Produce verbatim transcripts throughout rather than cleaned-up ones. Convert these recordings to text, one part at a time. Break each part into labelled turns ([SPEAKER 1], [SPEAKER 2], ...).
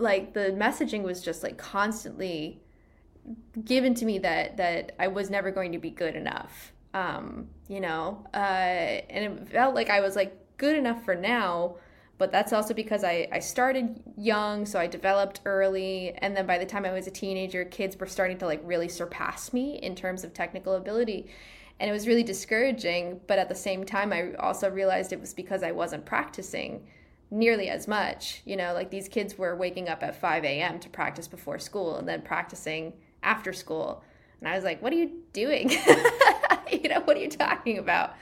[SPEAKER 1] like the messaging was just like constantly given to me that that I was never going to be good enough. Um, you know, uh, and it felt like I was like good enough for now, but that's also because I, I started young, so I developed early, and then by the time I was a teenager, kids were starting to like really surpass me in terms of technical ability. And it was really discouraging, but at the same time, I also realized it was because I wasn't practicing nearly as much. You know, like these kids were waking up at five a.m. to practice before school and then practicing after school. And I was like, what are you doing? You know, what are you talking about?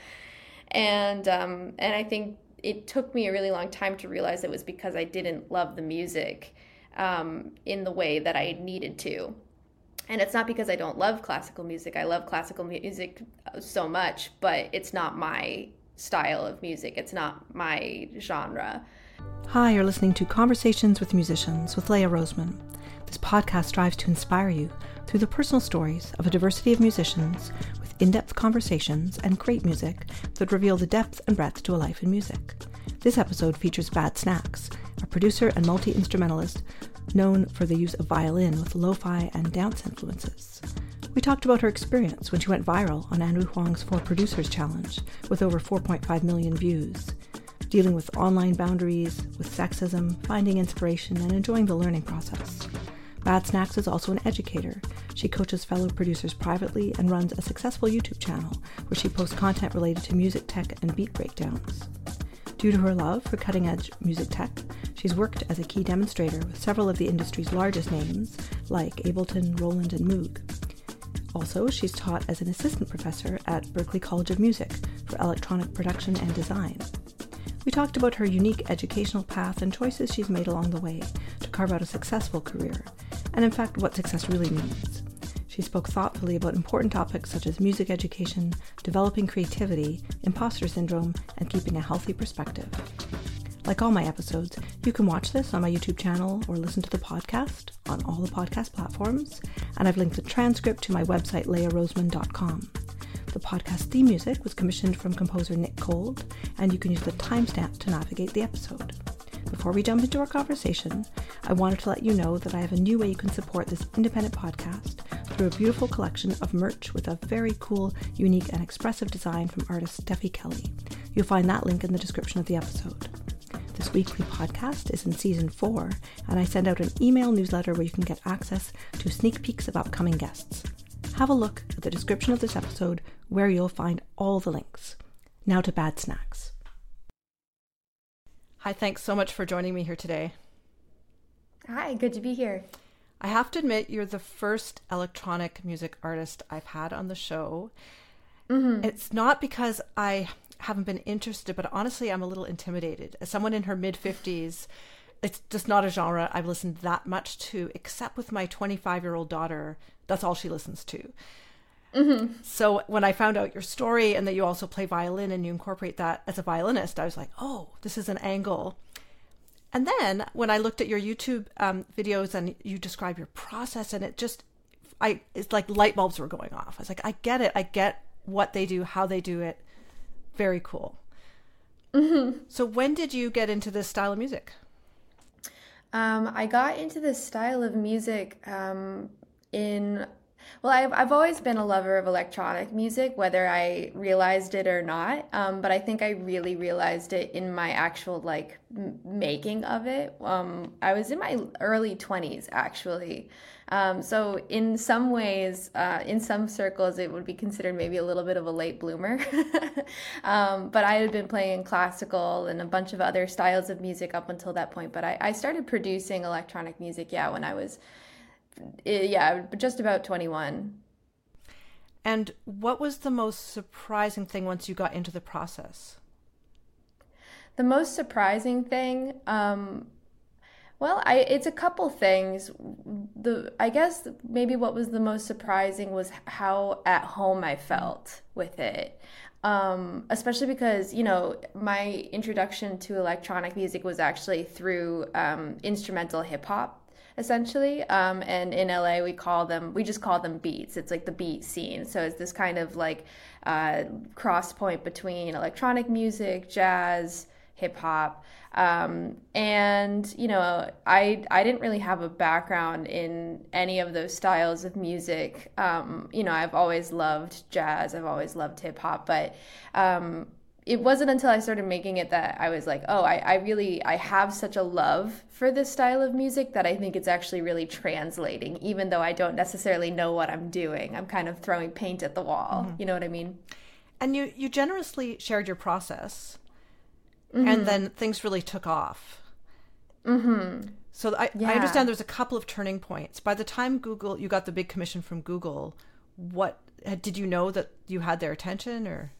[SPEAKER 1] And um, and I think it took me a really long time to realize it was because I didn't love the music um, in the way that I needed to. And it's not because I don't love classical music. I love classical music so much, but it's not my style of music. It's not my genre.
[SPEAKER 2] Hi, you're listening to Conversations with Musicians with Leah Roseman. This podcast strives to inspire you through the personal stories of a diversity of musicians with in-depth conversations and great music that reveal the depth and breadth to a life in music. This episode features Bad Snacks, a producer and multi-instrumentalist known for the use of violin with lo-fi and dance influences. We talked about her experience when she went viral on Andrew Huang's Four Producers Challenge with over four point five million views, dealing with online boundaries, with sexism, finding inspiration, and enjoying the learning process. Bad Snacks is also an educator. She coaches fellow producers privately and runs a successful YouTube channel where she posts content related to music tech and beat breakdowns. Due to her love for cutting-edge music tech, she's worked as a key demonstrator with several of the industry's largest names, like Ableton, Roland, and Moog. Also, she's taught as an assistant professor at Berklee College of Music for electronic production and design. We talked about her unique educational path and choices she's made along the way to carve out a successful career, and in fact, what success really means. She spoke thoughtfully about important topics such as music education, developing creativity, imposter syndrome, and keeping a healthy perspective. Like all my episodes, you can watch this on my YouTube channel or listen to the podcast on all the podcast platforms, and I've linked the transcript to my website, leah roseman dot com. The podcast theme music was commissioned from composer Nick Cold, and you can use the timestamp to navigate the episode. Before we jump into our conversation, I wanted to let you know that I have a new way you can support this independent podcast through a beautiful collection of merch with a very cool, unique, and expressive design from artist Steffi Kelly. You'll find that link in the description of the episode. This weekly podcast is in season four, and I send out an email newsletter where you can get access to sneak peeks of upcoming guests. Have a look at the description of this episode where you'll find all the links. Now to Bad Snacks. Hi, thanks so much for joining me here today.
[SPEAKER 1] Hi, good to be here.
[SPEAKER 2] I have to admit, you're the first electronic music artist I've had on the show. Mm-hmm. It's not because I haven't been interested, but honestly, I'm a little intimidated. As someone in her mid-fifties, it's just not a genre I've listened that much to, except with my twenty-five-year-old daughter. That's all she listens to. Mm-hmm. So when I found out your story and that you also play violin and you incorporate that as a violinist, I was like, oh, this is an angle. And then when I looked at your YouTube um, videos and you describe your process, and it just, I it's like light bulbs were going off. I was like, I get it. I get what they do, how they do it. Very cool. Mm-hmm. So when did you get into this style of music?
[SPEAKER 1] Um, I got into this style of music um, in... Well, I've, I've always been a lover of electronic music, whether I realized it or not. Um, but I think I really realized it in my actual, like, m- making of it. Um, I was in my early twenties, actually. Um, so in some ways, uh, in some circles, it would be considered maybe a little bit of a late bloomer. um, but I had been playing classical and a bunch of other styles of music up until that point. But I, I started producing electronic music, yeah, when I was... yeah, just about twenty-one.
[SPEAKER 2] And what was the most surprising thing once you got into the process?
[SPEAKER 1] The most surprising thing, um, well, I it's a couple things. The I guess maybe what was the most surprising was how at home I felt with it. Um, especially because, you know, my introduction to electronic music was actually through um, instrumental hip hop. Essentially, um, and in L A we call them, we just call them beats. It's like the beat scene. So it's this kind of like uh, cross point between electronic music, jazz, hip hop. Um, and, you know, I, I didn't really have a background in any of those styles of music. Um, you know, I've always loved jazz. I've always loved hip hop, but, um, it wasn't until I started making it that I was like, oh, I, I really, I have such a love for this style of music that I think it's actually really translating, even though I don't necessarily know what I'm doing. I'm kind of throwing paint at the wall. Mm-hmm. You know what I mean?
[SPEAKER 2] And you, you generously shared your process, mm-hmm. and then things really took off.
[SPEAKER 1] Mm-hmm.
[SPEAKER 2] So I,
[SPEAKER 1] yeah.
[SPEAKER 2] I understand there's a couple of turning points. By the time Google, you got the big commission from Google, what, did you know that you had their attention, or?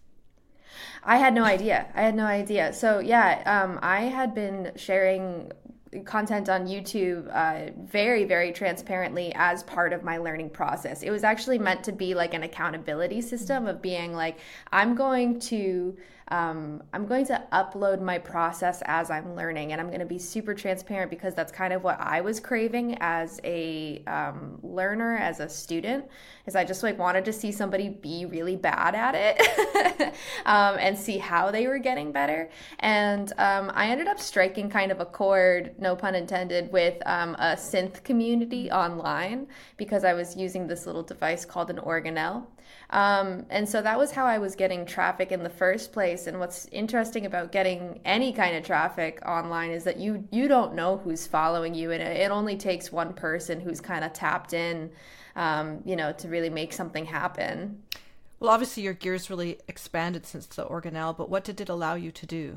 [SPEAKER 1] I had no idea. I had no idea. So yeah, um, I had been sharing content on YouTube uh, very, very transparently as part of my learning process. It was actually meant to be like an accountability system of being like, I'm going to um, I'm going to upload my process as I'm learning, and I'm going to be super transparent because that's kind of what I was craving as a um, learner, as a student, is I just like wanted to see somebody be really bad at it um, and see how they were getting better. And um, I ended up striking kind of a chord, no pun intended, with um, a synth community online because I was using this little device called an organelle. Um, and so that was how I was getting traffic in the first place. And what's interesting about getting any kind of traffic online is that you you don't know who's following you, and it, it only takes one person who's kind of tapped in, um, you know, to really make something happen.
[SPEAKER 2] Well, obviously your gears really expanded since the organelle, but what did it allow you to do?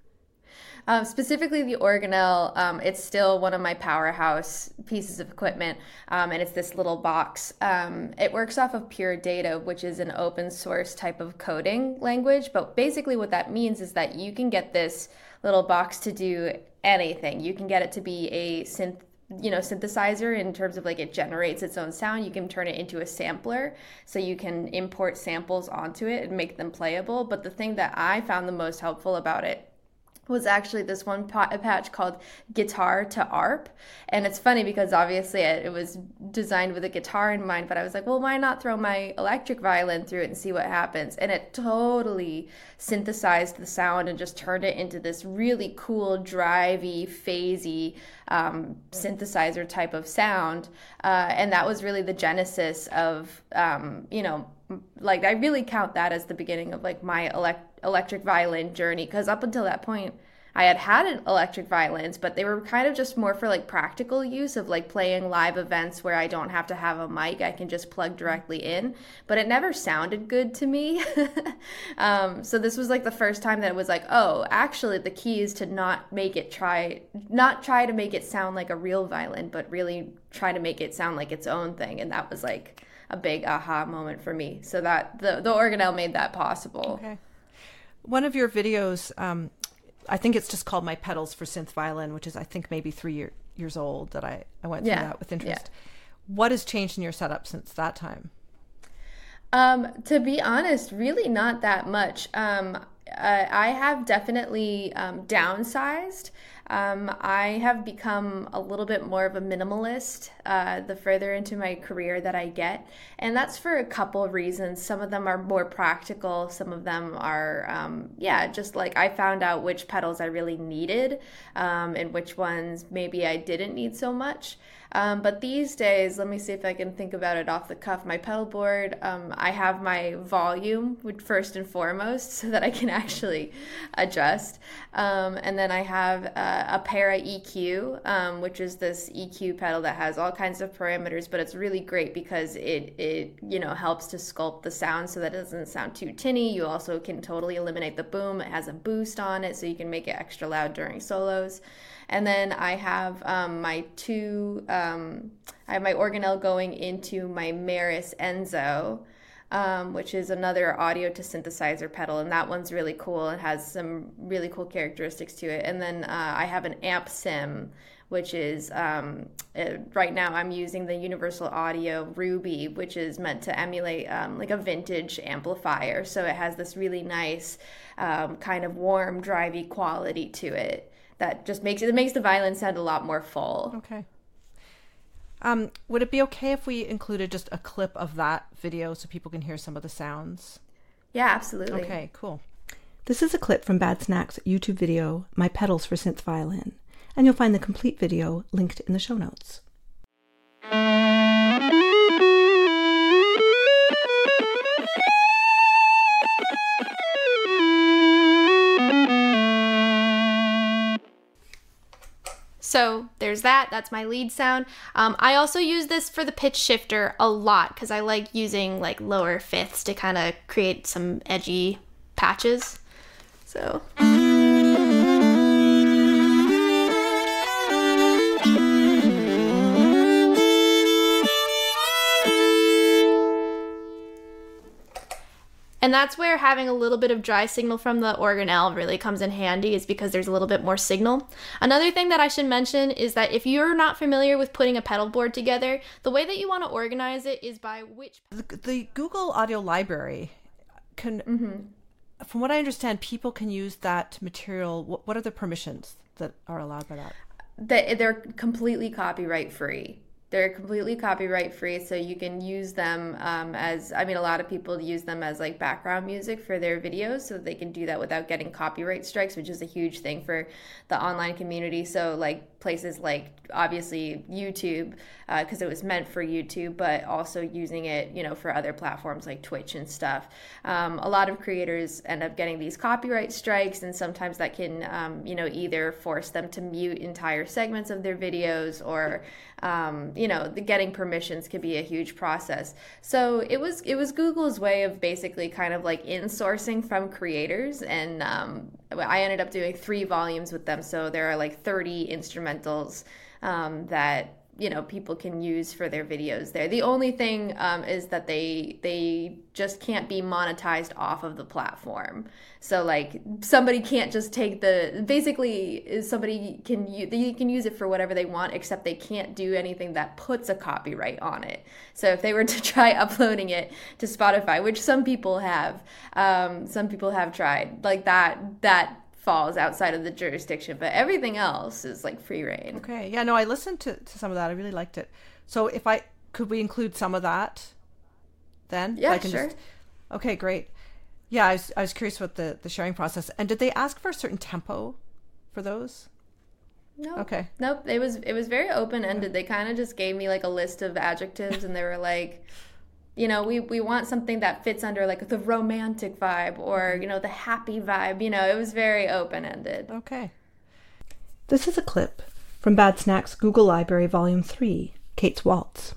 [SPEAKER 1] Um, specifically the organelle, um, it's still one of my powerhouse pieces of equipment, um, and it's this little box. Um, it works off of Pure Data, which is an open source type of coding language, but basically what that means is that you can get this little box to do anything. You can get it to be a synth you know, synthesizer in terms of like it generates its own sound. You can turn it into a sampler, so you can import samples onto it and make them playable. But the thing that I found the most helpful about it was actually this one patch called Guitar to A R P. And it's funny because obviously it, it was designed with a guitar in mind, but I was like, well, why not throw my electric violin through it and see what happens? And it totally synthesized the sound and just turned it into this really cool, drivey, phasey um, synthesizer type of sound. Uh, and that was really the genesis of, um, you know, like I really count that as the beginning of like my elect- electric violin journey, because up until that point I had had an electric violins, but they were kind of just more for like practical use of like playing live events where I don't have to have a mic. I can just plug directly in, but it never sounded good to me. um, so this was like the first time that it was like, oh, actually the key is to not make it try, not try to make it sound like a real violin, but really try to make it sound like its own thing. And that was like a big aha moment for me. So that the, the organelle made that possible.
[SPEAKER 2] Okay. One of your videos, um, I think it's just called My Pedals for Synth Violin, which is, I think, maybe three year, years old that I, I went through yeah. that with interest. Yeah. What has changed in your setup since that time?
[SPEAKER 1] Um, to be honest, really not that much. Um, uh, I have definitely um, downsized. Um, I have become a little bit more of a minimalist uh, the further into my career that I get. And that's for a couple of reasons. Some of them are more practical. Some of them are, um, yeah, just like I found out which pedals I really needed um, and which ones maybe I didn't need so much. Um, but these days, let me see if I can think about it off the cuff. My pedal board, um, I have my volume first and foremost so that I can actually adjust. Um, and then I have uh, a Para E Q, um, which is this E Q pedal that has all kinds of parameters, but it's really great because it, it you know, helps to sculpt the sound so that it doesn't sound too tinny. You also can totally eliminate the boom. It has a boost on it, so you can make it extra loud during solos. And then I have um, my two, um, I have my organelle going into my Meris Enzo, um, which is another audio to synthesizer pedal. And that one's really cool. It has some really cool characteristics to it. And then uh, I have an Amp Sim, which is, um, uh, right now I'm using the Universal Audio Ruby, which is meant to emulate um, like a vintage amplifier. So it has this really nice um, kind of warm, drivey quality to it. That just makes it, it makes the violin sound a lot more full.
[SPEAKER 2] Okay. Um, would it be okay if we included just a clip of that video so people can hear some of the sounds?
[SPEAKER 1] Yeah, absolutely.
[SPEAKER 2] Okay, cool. This is a clip from Bad Snack's YouTube video, My Pedals for Synth Violin, and you'll find the complete video linked in the show notes.
[SPEAKER 1] So there's that. That's my lead sound. Um, I also use this for the pitch shifter a lot because I like using like lower fifths to kind of create some edgy patches. So. And that's where having a little bit of dry signal from the organelle really comes in handy, is because there's a little bit more signal. Another thing that I should mention is that if you're not familiar with putting a pedal board together, the way that you want to organize it is by which...
[SPEAKER 2] The, the Google Audio Library can, mm-hmm. from what I understand, people can use that material. What, what are the permissions that are allowed by that?
[SPEAKER 1] That they're completely copyright free. They're completely copyright free, so you can use them um, as, I mean, a lot of people use them as like background music for their videos, so they can do that without getting copyright strikes, which is a huge thing for the online community. So like places like obviously YouTube, because uh, it was meant for YouTube, but also using it, you know, for other platforms like Twitch and stuff. Um, a lot of creators end up getting these copyright strikes, and sometimes that can, um, you know, either force them to mute entire segments of their videos, or Um, you know, the getting permissions can be a huge process. So it was it was Google's way of basically kind of like insourcing from creators, and um, I ended up doing three volumes with them. So there are like thirty instrumentals um, that, you know, people can use for their videos there. The only thing um, is that they they just can't be monetized off of the platform. So like somebody can't just take the, basically somebody can use, they can use it for whatever they want, except they can't do anything that puts a copyright on it. So if they were to try uploading it to Spotify, which some people have, um, some people have tried, like that, that falls outside of the jurisdiction, but everything else is like free reign.
[SPEAKER 2] Okay. Yeah, no, I listened to, to some of that. I really liked it. So if I, could we include some of that then?
[SPEAKER 1] Yeah,
[SPEAKER 2] I can
[SPEAKER 1] sure.
[SPEAKER 2] Just, okay, great. Yeah, I was, I was curious about the, the sharing process. And did they ask for a certain tempo for those?
[SPEAKER 1] No.
[SPEAKER 2] Okay.
[SPEAKER 1] Nope. It was, it was very open-ended. They kind of just gave me like a list of adjectives, and they were like, you know, we, we want something that fits under like the romantic vibe, or, you know, the happy vibe. You know, it was very open-ended.
[SPEAKER 2] Okay. This is a clip from Bad Snack's Google Library Volume three, Kate's Waltz.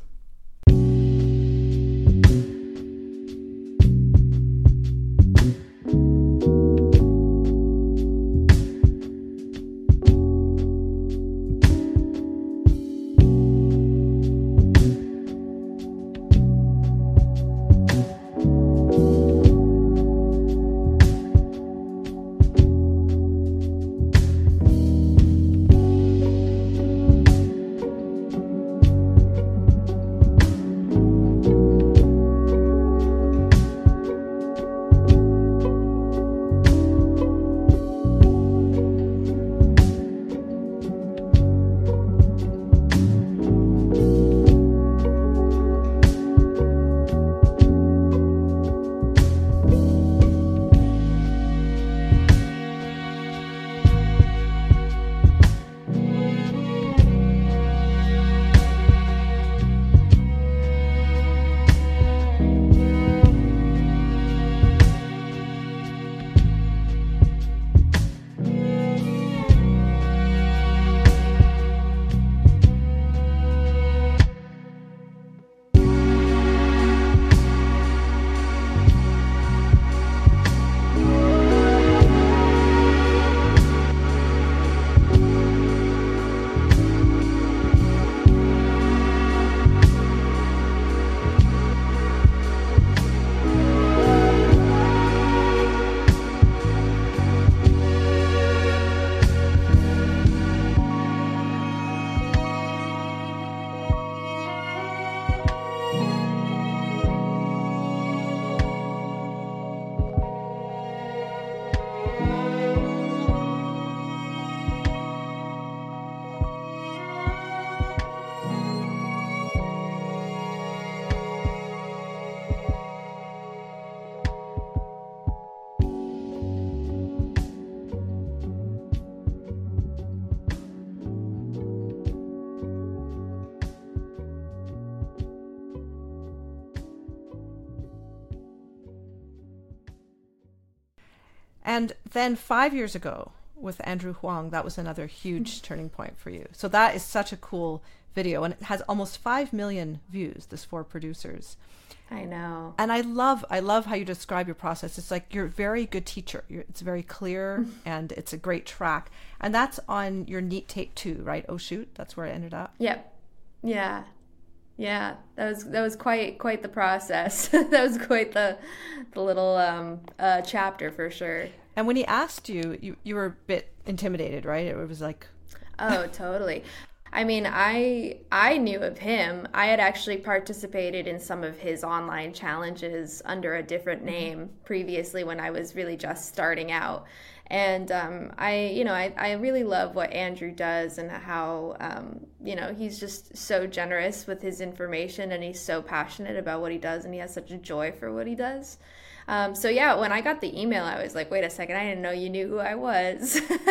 [SPEAKER 2] And then five years ago with Andrew Huang, that was another huge turning point for you. So that is such a cool video, and it has almost five million views, this Four Producers.
[SPEAKER 1] I know.
[SPEAKER 2] And I love, I love how you describe your process. It's like you're a very good teacher. You're, it's very clear and it's a great track. And that's on your Neat Tape two, right? Oh shoot, that's where it ended up.
[SPEAKER 1] Yep. Yeah. Yeah. That was that was quite quite the process. That was quite the the little um, uh, chapter for sure.
[SPEAKER 2] And when he asked you, you you were a bit intimidated, right? It was like,
[SPEAKER 1] oh, totally. I mean, I I knew of him. I had actually participated in some of his online challenges under a different name previously when I was really just starting out. And um, I, you know, I, I really love what Andrew does and how, um, you know, he's just so generous with his information and he's so passionate about what he does and he has such a joy for what he does. Um, so yeah, when I got the email, I was like, wait a second, I didn't know you knew who I was.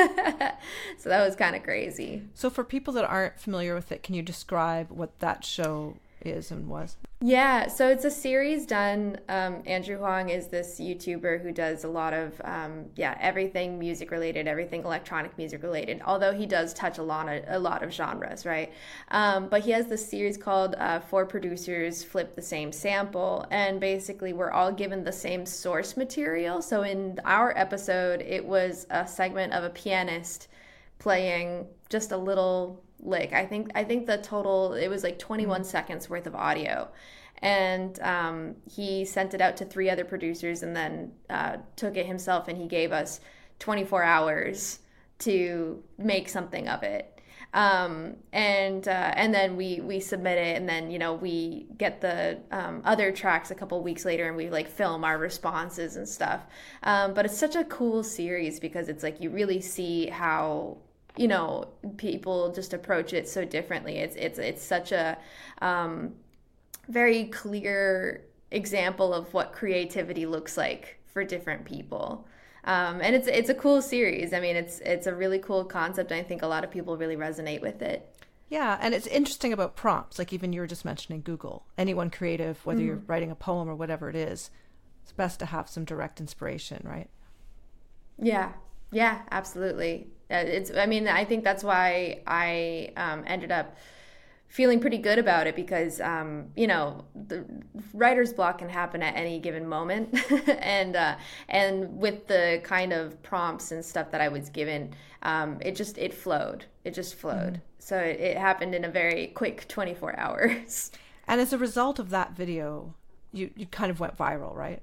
[SPEAKER 1] So that was kind of crazy.
[SPEAKER 2] So for people that aren't familiar with it, can you describe what that show is and was?
[SPEAKER 1] Yeah, so it's a series done. Um, Andrew Huang is this YouTuber who does a lot of, um, yeah, everything music related, everything electronic music related, although he does touch a lot of, a lot of genres, right? Um, but he has this series called uh, Four Producers Flip the Same Sample, and basically we're all given the same source material. So in our episode, it was a segment of a pianist playing just a little lick. I think I think the total, it was like twenty-one mm-hmm. seconds worth of audio. And um, he sent it out to three other producers and then uh, took it himself, and he gave us twenty-four hours to make something of it. Um, and uh, and then we, we submit it, and then, you know, we get the um, other tracks a couple weeks later, and we like film our responses and stuff. Um, but it's such a cool series because it's like you really see how, you know, people just approach it so differently. It's it's it's such a um, very clear example of what creativity looks like for different people. Um, and it's it's a cool series. I mean, it's it's a really cool concept. I think a lot of people really resonate with it.
[SPEAKER 2] Yeah, and it's interesting about prompts. Like even you were just mentioning Google. Anyone creative, whether mm-hmm. you're writing a poem or whatever it is, it's best to have some direct inspiration, right?
[SPEAKER 1] Yeah, yeah, absolutely. It's. I mean, I think that's why I um, ended up feeling pretty good about it because, um, you know, the writer's block can happen at any given moment. and uh, and with the kind of prompts and stuff that I was given, um, it just, it flowed. It just flowed. Mm-hmm. So it, it happened in a very quick twenty-four hours.
[SPEAKER 2] And as a result of that video, you, you kind of went viral, right?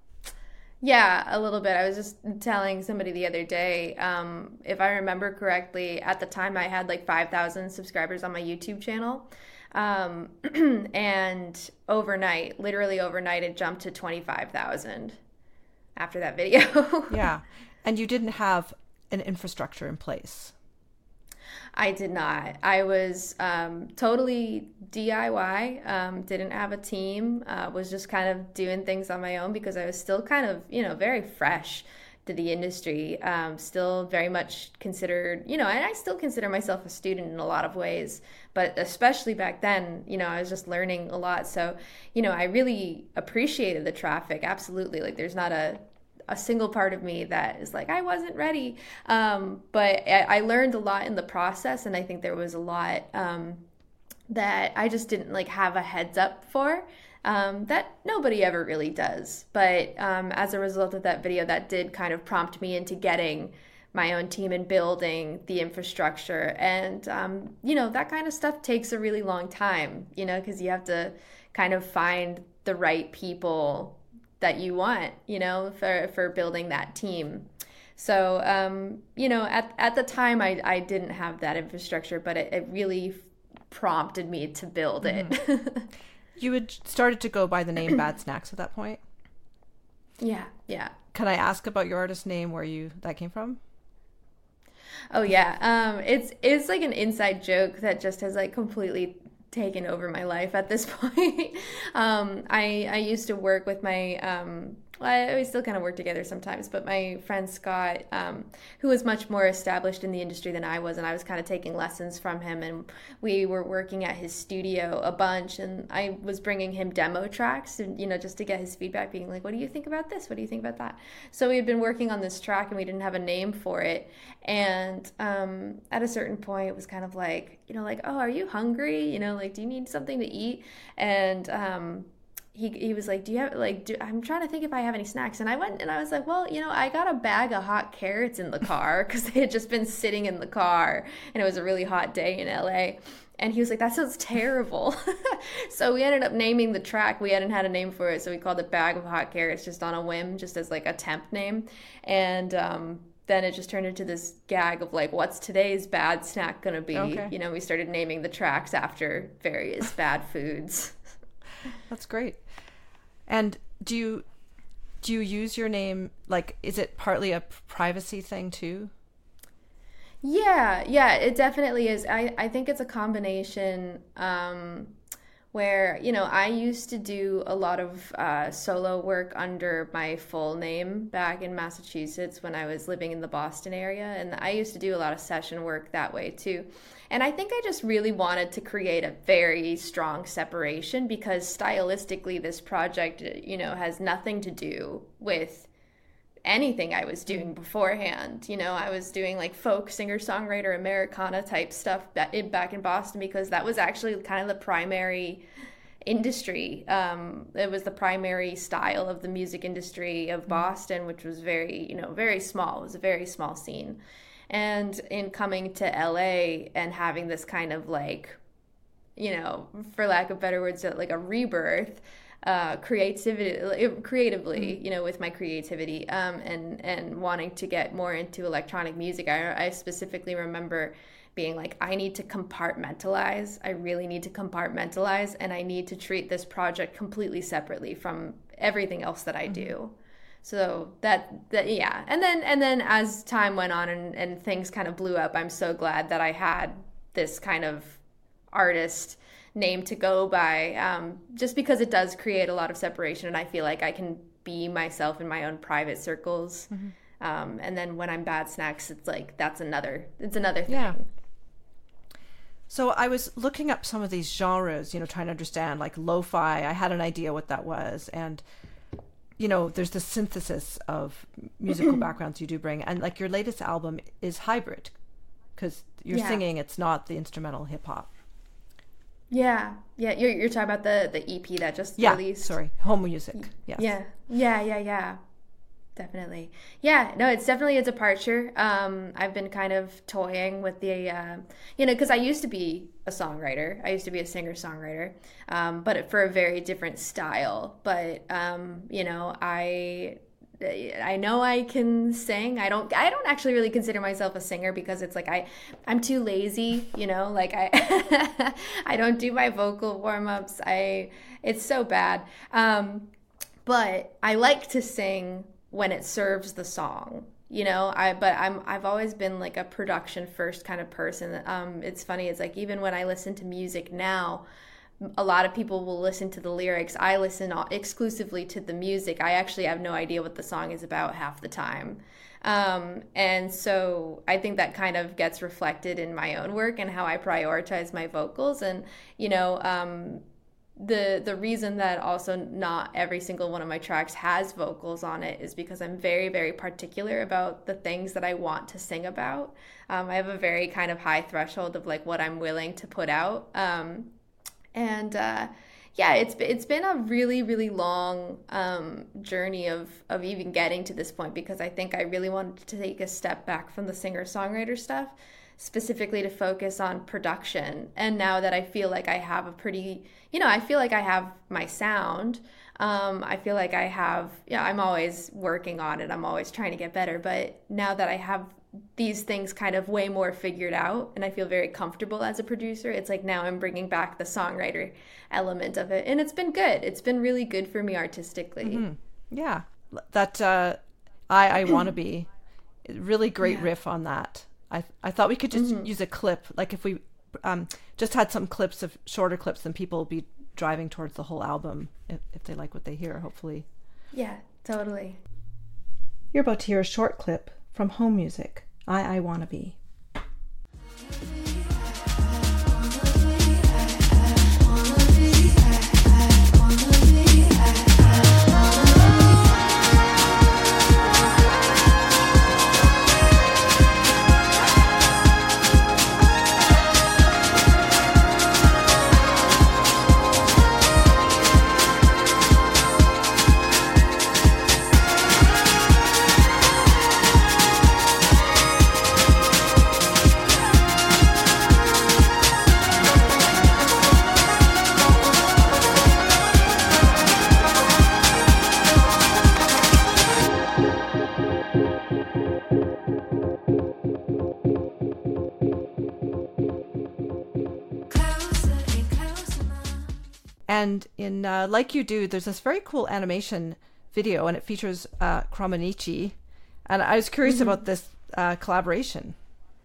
[SPEAKER 1] Yeah, a little bit. I was just telling somebody the other day, um, if I remember correctly, at the time I had like five thousand subscribers on my YouTube channel. Um, and overnight, literally overnight, it jumped to twenty-five thousand after that video.
[SPEAKER 2] Yeah. And you didn't have an infrastructure in place.
[SPEAKER 1] I did not. I was um, totally D I Y, um, didn't have a team, uh, was just kind of doing things on my own because I was still kind of, you know, very fresh to the industry, um, still very much considered, you know, and I still consider myself a student in a lot of ways, but especially back then, you know, I was just learning a lot. So, you know, I really appreciated the traffic. Absolutely. Like there's not a a single part of me that is like, I wasn't ready. Um, but I, I learned a lot in the process. And I think there was a lot um, that I just didn't like have a heads up for um, that nobody ever really does. But um, as a result of that video, that did kind of prompt me into getting my own team and building the infrastructure. And, um, you know, that kind of stuff takes a really long time, you know, because you have to kind of find the right people that you want, you know, for, for building that team. So, um, you know, at, at the time I, I didn't have that infrastructure, but it, it really prompted me to build it. Mm-hmm.
[SPEAKER 2] You had started to go by the name Bad Snacks at that point?
[SPEAKER 1] Yeah, yeah.
[SPEAKER 2] Can I ask about your artist name, where you that came from?
[SPEAKER 1] Oh yeah, um, it's it's like an inside joke that just has like completely taken over my life at this point. um, I I used to work with my um, well, we still kind of work together sometimes, but my friend Scott, um, who was much more established in the industry than I was, and I was kind of taking lessons from him, and we were working at his studio a bunch, and I was bringing him demo tracks, and, you know, just to get his feedback, being like, what do you think about this? What do you think about that? So we had been working on this track, and we didn't have a name for it, and um, at a certain point, it was kind of like, you know, like, oh, are you hungry? You know, like, do you need something to eat? And um, he he was like, do you have, like, do, I'm trying to think if I have any snacks. And I went and I was like, well, you know, I got a bag of hot carrots in the car because they had just been sitting in the car and it was a really hot day in L A. And he was like, that sounds terrible. So we ended up naming the track. We hadn't had a name for it, so we called it Bag of Hot Carrots just on a whim, just as like a temp name. And um, then it just turned into this gag of like, what's today's bad snack gonna be? Okay. You know, we started naming the tracks after various bad foods.
[SPEAKER 2] That's great. And do you do you use your name, like, is it partly a privacy thing too?
[SPEAKER 1] Yeah, yeah, it definitely is. I, I think it's a combination um, where, you know, I used to do a lot of uh, solo work under my full name back in Massachusetts when I was living in the Boston area. And I used to do a lot of session work that way too. And I think I just really wanted to create a very strong separation because stylistically this project, you know, has nothing to do with anything I was doing beforehand. You know, I was doing like folk singer-songwriter Americana type stuff back in Boston because that was actually kind of the primary industry. Um, it was the primary style of the music industry of Boston, which was very, you know, very small. It was a very small scene. And in coming to L A and having this kind of like, you know, for lack of better words, like a rebirth, uh, creativity, creatively, you know, with my creativity, um, and, and wanting to get more into electronic music. I, I specifically remember being like, I need to compartmentalize. I really need to compartmentalize, and I need to treat this project completely separately from everything else that I do. So that, that yeah. And then and then as time went on and, and things kind of blew up, I'm so glad that I had this kind of artist name to go by, um, just because it does create a lot of separation, and I feel like I can be myself in my own private circles. Mm-hmm. Um, and then when I'm Bad Snacks, it's like that's another it's another thing.
[SPEAKER 2] Yeah. So I was looking up some of these genres, you know, trying to understand, like lo-fi. I had an idea what that was, and you know, there's the synthesis of musical backgrounds you do bring. And like your latest album is hybrid because you're yeah. singing, it's not the instrumental hip hop.
[SPEAKER 1] Yeah. Yeah. You're, you're talking about the, the E P that just
[SPEAKER 2] yeah,
[SPEAKER 1] released.
[SPEAKER 2] Sorry. Home music. Yes.
[SPEAKER 1] Yeah. Yeah. Yeah. Yeah. Definitely. Yeah, no, it's definitely a departure. Um, I've been kind of toying with the, uh, you know, because I used to be a songwriter. I used to be a singer-songwriter, um, but for a very different style. But, um, you know, I... I know I can sing. I don't I don't actually really consider myself a singer because it's like I I'm too lazy, you know, like I I don't do my vocal warm-ups. I it's so bad. Um, but I like to sing when it serves the song, you know. I but I'm I've always been like a production first kind of person. Um, it's funny, it's like even when I listen to music now, a lot of people will listen to the lyrics. I listen exclusively to the music. I actually have no idea what the song is about half the time. Um, and so I think that kind of gets reflected in my own work and how I prioritize my vocals. And, you know, um, the the reason that also not every single one of my tracks has vocals on it is because I'm very, very particular about the things that I want to sing about. Um, I have a very kind of high threshold of like what I'm willing to put out. Um, And uh, yeah, it's it's been a really, really long um, journey of, of even getting to this point because I think I really wanted to take a step back from the singer-songwriter stuff, specifically to focus on production. And now that I feel like I have a pretty, you know, I feel like I have my sound. Um, I feel like I have, yeah, I'm always working on it. I'm always trying to get better. But now that I have these things kind of way more figured out and I feel very comfortable as a producer, it's like now I'm bringing back the songwriter element of it, and it's been good. It's been really good for me artistically.
[SPEAKER 2] Mm-hmm. Yeah, that uh I I Want to Be, really great yeah. riff on that. I I thought we could just mm-hmm. use a clip, like if we um just had some clips of shorter clips, then people will be driving towards the whole album if, if they like what they hear, hopefully.
[SPEAKER 1] Yeah. Totally.
[SPEAKER 2] You're about to hear a short clip from Home Music, I I Wanna Be. And in uh, Like You Do, there's this very cool animation video, and it features uh, Kramonichi. And I was curious mm-hmm. about this uh, collaboration.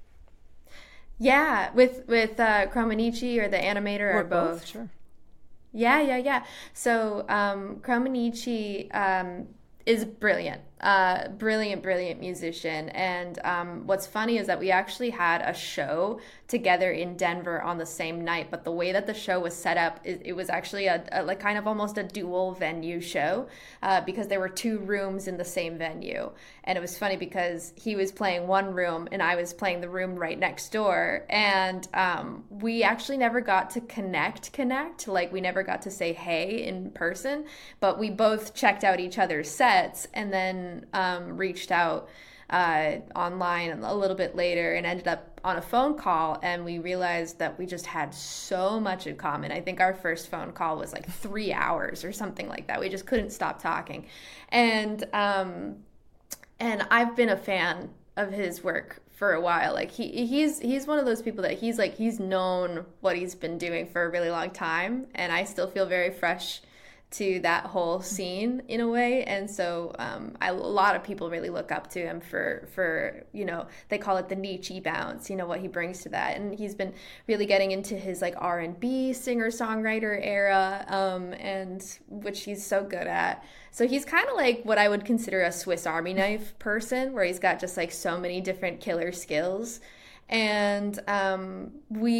[SPEAKER 1] Yeah, with with uh, Kramonichi or the animator or, or both.
[SPEAKER 2] both. Sure.
[SPEAKER 1] Yeah, yeah, yeah. So um, Kramonichi um, is brilliant. Uh, brilliant, brilliant musician. And um, what's funny is that we actually had a show together in Denver on the same night, but the way that the show was set up, it, it was actually a, a like kind of almost a dual venue show uh, because there were two rooms in the same venue. And it was funny because he was playing one room and I was playing the room right next door. And um, we actually never got to connect, connect. Like we never got to say hey in person, but we both checked out each other's sets and then Um, reached out uh, online a little bit later and ended up on a phone call, and we realized that we just had so much in common. I think our first phone call was like three hours or something like that. We just couldn't stop talking, and um, and I've been a fan of his work for a while. Like he he's he's one of those people that he's like he's known what he's been doing for a really long time, and I still feel very fresh to that whole scene in a way. And so um, I, a lot of people really look up to him for, for, you know, they call it the Nietzsche bounce, you know, what he brings to that. And he's been really getting into his like R and B singer-songwriter era, um, and which he's so good at. So he's kind of like what I would consider a Swiss Army knife person, where he's got just like so many different killer skills. And um,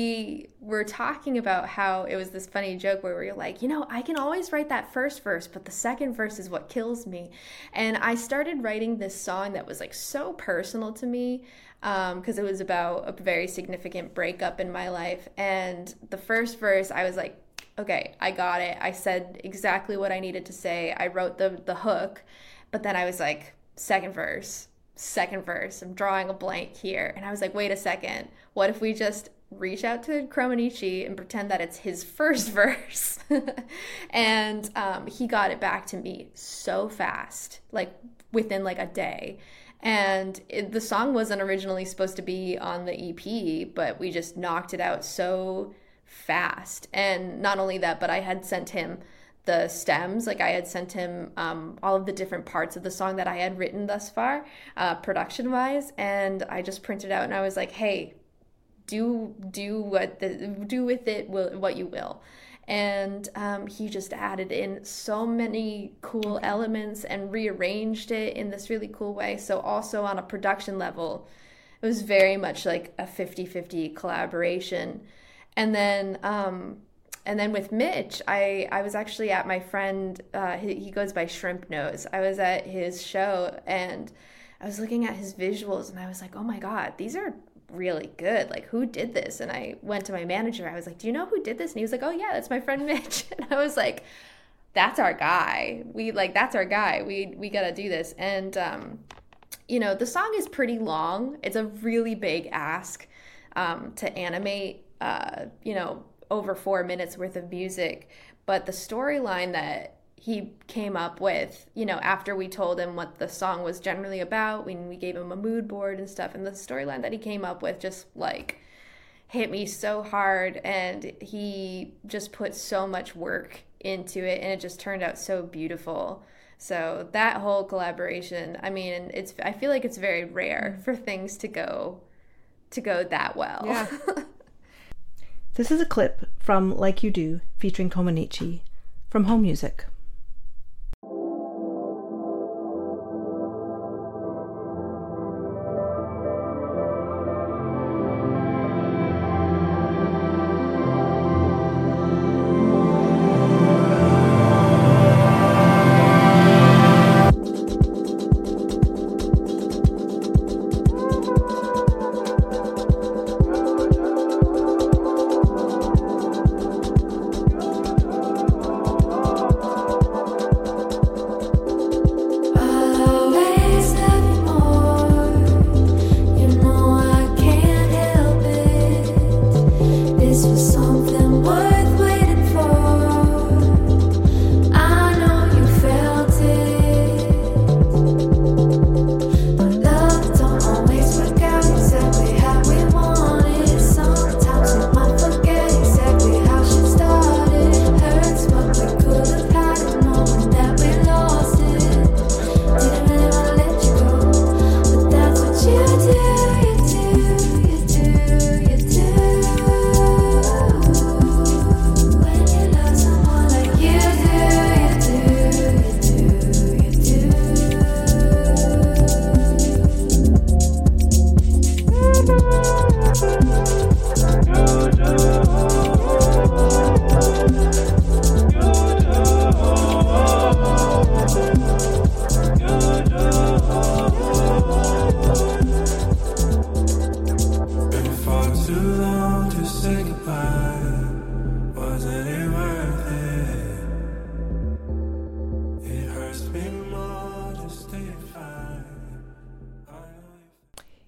[SPEAKER 1] we were talking about how it was this funny joke where we were like, you know, I can always write that first verse, but the second verse is what kills me. And I started writing this song that was like so personal to me because um, it was about a very significant breakup in my life. And the first verse, I was like, okay, I got it. I said exactly what I needed to say. I wrote the the hook, but then I was like, second verse. Second verse, I'm drawing a blank here. And I was like, wait a second, what if we just reach out to Kramonichi and pretend that it's his first verse? And um, he got it back to me so fast, like within like a day. And it, the song wasn't originally supposed to be on the E P, but we just knocked it out so fast. And not only that, but I had sent him the stems. Like I had sent him um, all of the different parts of the song that I had written thus far, uh, production wise, and I just printed out and I was like, hey, do do what the, do with it will, what you will. And um, he just added in so many cool okay. elements and rearranged it in this really cool way. So also on a production level, it was very much like a fifty-fifty collaboration. And then um, And then with Mitch, I, I was actually at my friend, uh, he, he goes by Shrimp Nose. I was at his show and I was looking at his visuals and I was like, oh my God, these are really good. Like, who did this? And I went to my manager. I was like, do you know who did this? And he was like, oh yeah, that's my friend Mitch. And I was like, that's our guy. We like, that's our guy. We, we got to do this. And, um, you know, the song is pretty long. It's a really big ask um, to animate, uh, you know, over four minutes worth of music, but the storyline that he came up with, you know, after we told him what the song was generally about, when we gave him a mood board and stuff, and the storyline that he came up with just like hit me so hard, and he just put so much work into it, and it just turned out so beautiful. So that whole collaboration, I mean, it's I feel like it's very rare for things to go to go that well.
[SPEAKER 2] Yeah. This is a clip from Like You Do, featuring Kramonichi, from Home Music.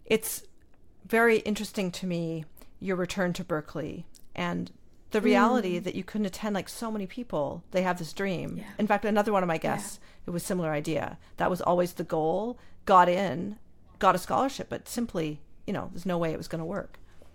[SPEAKER 2] it's very interesting to me, your return to Berklee and the reality mm. that you couldn't attend like so many people. They have this dream. Yeah. In fact, another one of my guests, yeah. it was a similar idea. That was always the goal, got in, got a scholarship, but simply, you know, there's no way it was going to work.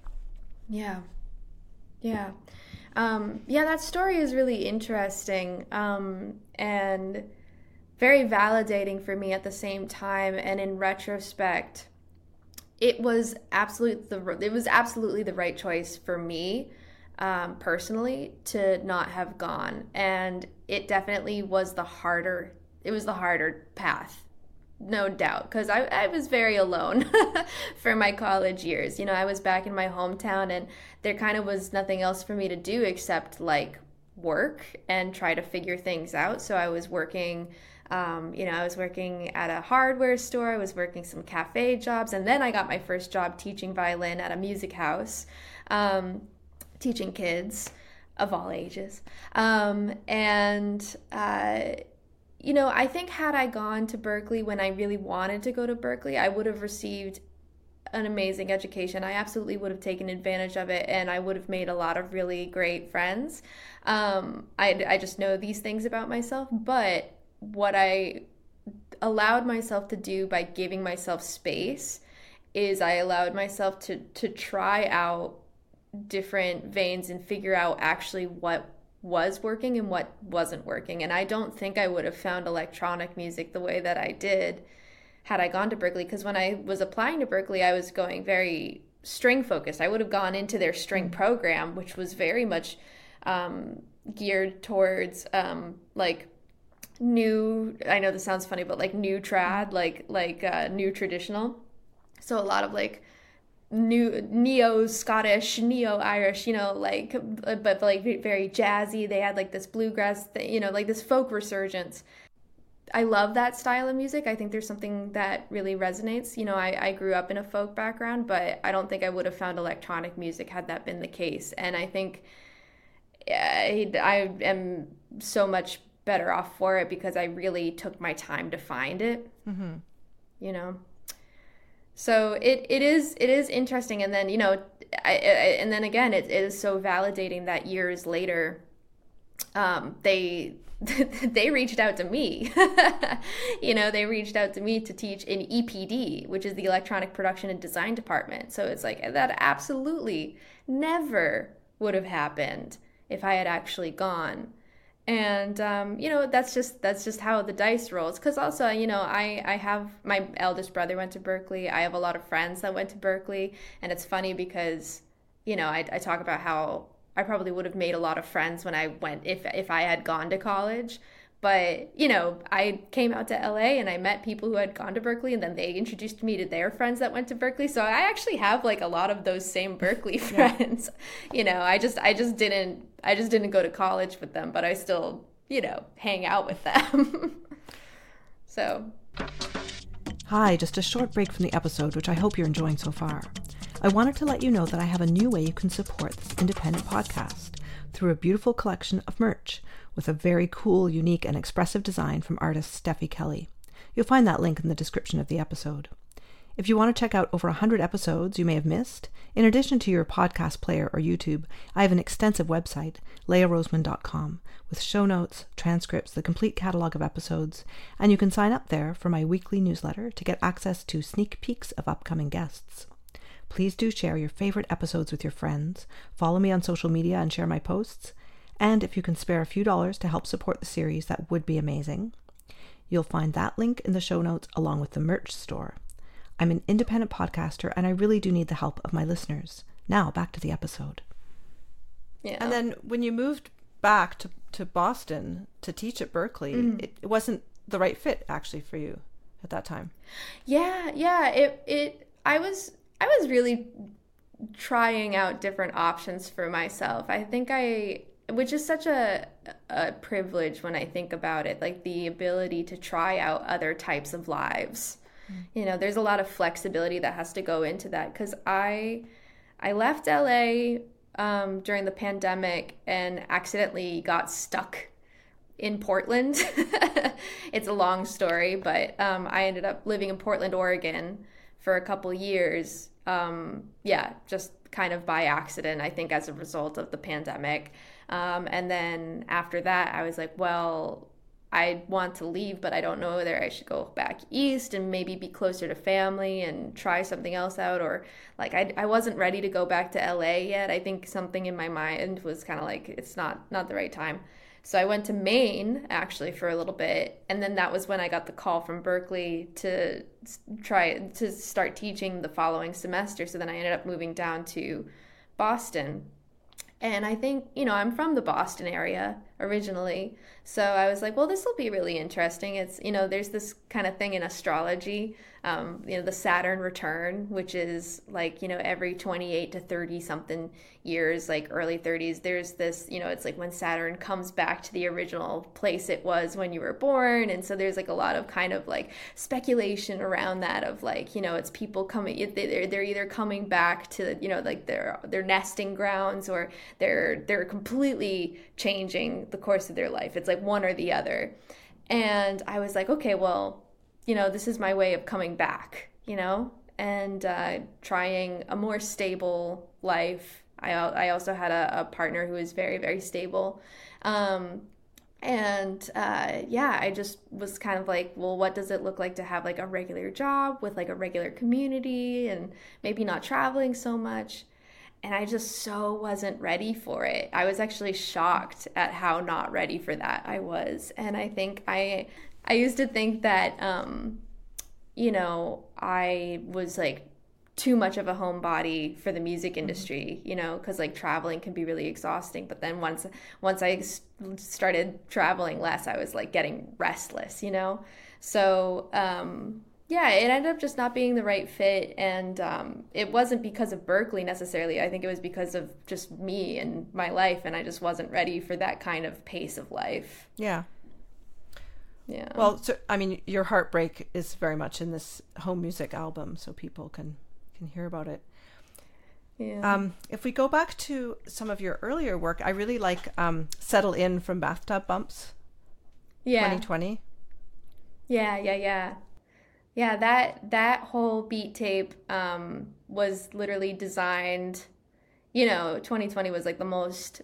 [SPEAKER 1] Yeah. Yeah. Um, yeah, that story is really interesting um, and very validating for me at the same time. And in retrospect, it was absolutely the it was absolutely the right choice for me um, personally to not have gone. And it definitely was the harder it was the harder path. No doubt, because I, I was very alone for my college years. You know, I was back in my hometown and there kind of was nothing else for me to do except like work and try to figure things out. So I was working, um, you know, I was working at a hardware store. I was working some cafe jobs. And then I got my first job teaching violin at a music house, um, teaching kids of all ages. Um, and, uh, You know, I think had I gone to Berklee when I really wanted to go to Berklee, I would have received an amazing education. I absolutely would have taken advantage of it, and I would have made a lot of really great friends. Um, I, I just know these things about myself, but what I allowed myself to do by giving myself space is I allowed myself to, to try out different veins and figure out actually what was working and what wasn't working. And I don't think I would have found electronic music the way that I did had I gone to Berklee, because when I was applying to Berklee, I was going very string focused. I would have gone into their string program, which was very much um, geared towards um, like new, I know this sounds funny, but like new trad, like like uh, new traditional. So a lot of like new neo-Scottish, neo-Irish, you know, like, but like very jazzy. They had like this bluegrass, you know, like this folk resurgence. I love that style of music. I think there's something that really resonates. You know, I, I grew up in a folk background, but I don't think I would have found electronic music had that been the case. And I think I, I am so much better off for it because I really took my time to find it, mm-hmm. you know. So it, it is it is interesting, and then you know, I, I, and then again, it, it is so validating that years later, um, they they reached out to me. You know, they reached out to me to teach in E P D, which is the Electronic Production and Design Department. So it's like that absolutely never would have happened if I had actually gone. And, um, you know, that's just that's just how the dice rolls. Because also, you know, I, I have my eldest brother went to Berklee. I have a lot of friends that went to Berklee. And it's funny because, you know, I, I talk about how I probably would have made a lot of friends when I went if if I had gone to college. But, you know, I came out to L A and I met people who had gone to Berklee, and then they introduced me to their friends that went to Berklee. So I actually have like a lot of those same Berklee friends. Yeah. You know, I just I just didn't I just didn't go to college with them, but I still, you know, hang out with them. So.
[SPEAKER 2] Hi, just a short break from the episode, which I hope you're enjoying so far. I wanted to let you know that I have a new way you can support this independent podcast through a beautiful collection of merch with a very cool, unique, and expressive design from artist Steffi Kelly. You'll find that link in the description of the episode. If you want to check out over one hundred episodes you may have missed, in addition to your podcast player or YouTube, I have an extensive website, leah roseman dot com, with show notes, transcripts, the complete catalog of episodes, and you can sign up there for my weekly newsletter to get access to sneak peeks of upcoming guests. Please do share your favorite episodes with your friends, follow me on social media and share my posts, and if you can spare a few dollars to help support the series, that would be amazing. You'll find that link in the show notes along with the merch store. I'm an independent podcaster and I really do need the help of my listeners. Now back to the episode.
[SPEAKER 1] Yeah.
[SPEAKER 2] And then when you moved back to, to Boston to teach at Berklee, mm. it, it wasn't the right fit actually for you at that time.
[SPEAKER 1] Yeah, yeah. It it I was I was really trying out different options for myself. I think I which is such a a privilege when I think about it, like the ability to try out other types of lives. You know, there's a lot of flexibility that has to go into that because I I left L A um, during the pandemic and accidentally got stuck in Portland. It's a long story, but um, I ended up living in Portland, Oregon for a couple years. Um, yeah, just kind of by accident, I think, as a result of the pandemic. Um, and then after that, I was like, well, I want to leave, but I don't know whether I should go back east and maybe be closer to family and try something else out. Or like, I, I wasn't ready to go back to L A yet. I think something in my mind was kind of like, it's not, not the right time. So I went to Maine actually for a little bit. And then that was when I got the call from Berklee to try to start teaching the following semester. So then I ended up moving down to Boston. And I think, you know, I'm from the Boston area originally. So I was like, well, this will be really interesting. It's, you know, there's this kind of thing in astrology, um, you know, the Saturn return, which is like, you know, every twenty-eight to thirty something years, like early thirties, there's this, you know, it's like when Saturn comes back to the original place it was when you were born. And so there's like a lot of kind of like speculation around that of like, you know, it's people coming, they're, they're either coming back to, you know, like their, their nesting grounds, or they're, they're completely changing the course of their life. It's like one or the other. And I was like, okay, well, you know, this is my way of coming back, you know, and uh, trying a more stable life. I, I also had a, a partner who was very, very stable. Um, and uh, yeah, I just was kind of like, well, what does it look like to have like a regular job with like a regular community and maybe not traveling so much? And I just so wasn't ready for it. I was actually shocked at how not ready for that I was. And I think I I used to think that, um, you know, I was like too much of a homebody for the music industry, you know, because like traveling can be really exhausting. But then once once I started traveling less, I was like getting restless, you know. So um yeah, it ended up just not being the right fit. And um, it wasn't because of Berklee necessarily. I think it was because of just me and my life. And I just wasn't ready for that kind of pace of life.
[SPEAKER 2] Yeah.
[SPEAKER 1] Yeah.
[SPEAKER 2] Well, so, I mean, your heartbreak is very much in this home music album, so people can, can hear about it.
[SPEAKER 1] Yeah.
[SPEAKER 2] Um, if we go back to some of your earlier work, I really like um, Settle In from Bathtub Bumps.
[SPEAKER 1] Yeah.
[SPEAKER 2] twenty twenty.
[SPEAKER 1] Yeah, yeah, yeah. Yeah, that that whole beat tape um, was literally designed, you know, twenty twenty was like the most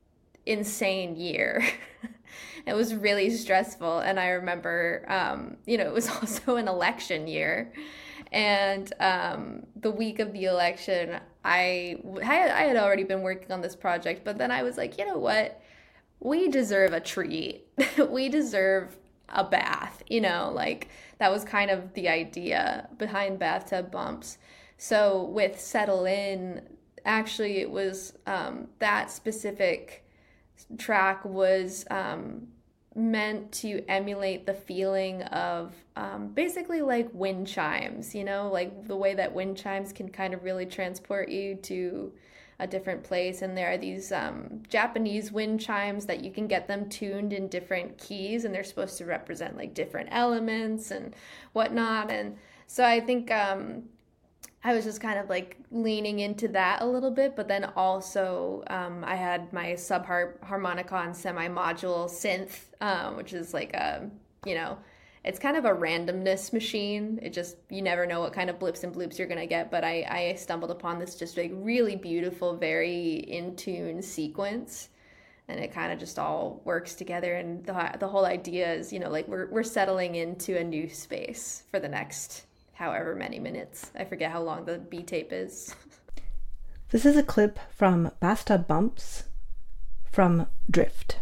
[SPEAKER 1] insane year. It was really stressful. And I remember, um, you know, it was also an election year. And um, the week of the election, I, I had already been working on this project, but then I was like, you know what? We deserve a treat. We deserve a bath, you know, like that was kind of the idea behind Bathtub Bumps. So with Settle In, actually it was um, that specific track was um, meant to emulate the feeling of um, basically like wind chimes, you know, like the way that wind chimes can kind of really transport you to a different place. And there are these um, Japanese wind chimes that you can get them tuned in different keys, and they're supposed to represent like different elements and whatnot. And so I think um, I was just kind of like leaning into that a little bit, but then also um, I had my subharmonica and semi-module synth, um, which is like a, you know, it's kind of a randomness machine. It just, you never know what kind of blips and bloops you're going to get. But I, I stumbled upon this just like really beautiful, very in tune sequence. And it kind of just all works together. And the the whole idea is, you know, like we're we're settling into a new space for the next however many minutes. I forget how long the B tape is.
[SPEAKER 2] This is a clip from Bathtub Bumps from Drift.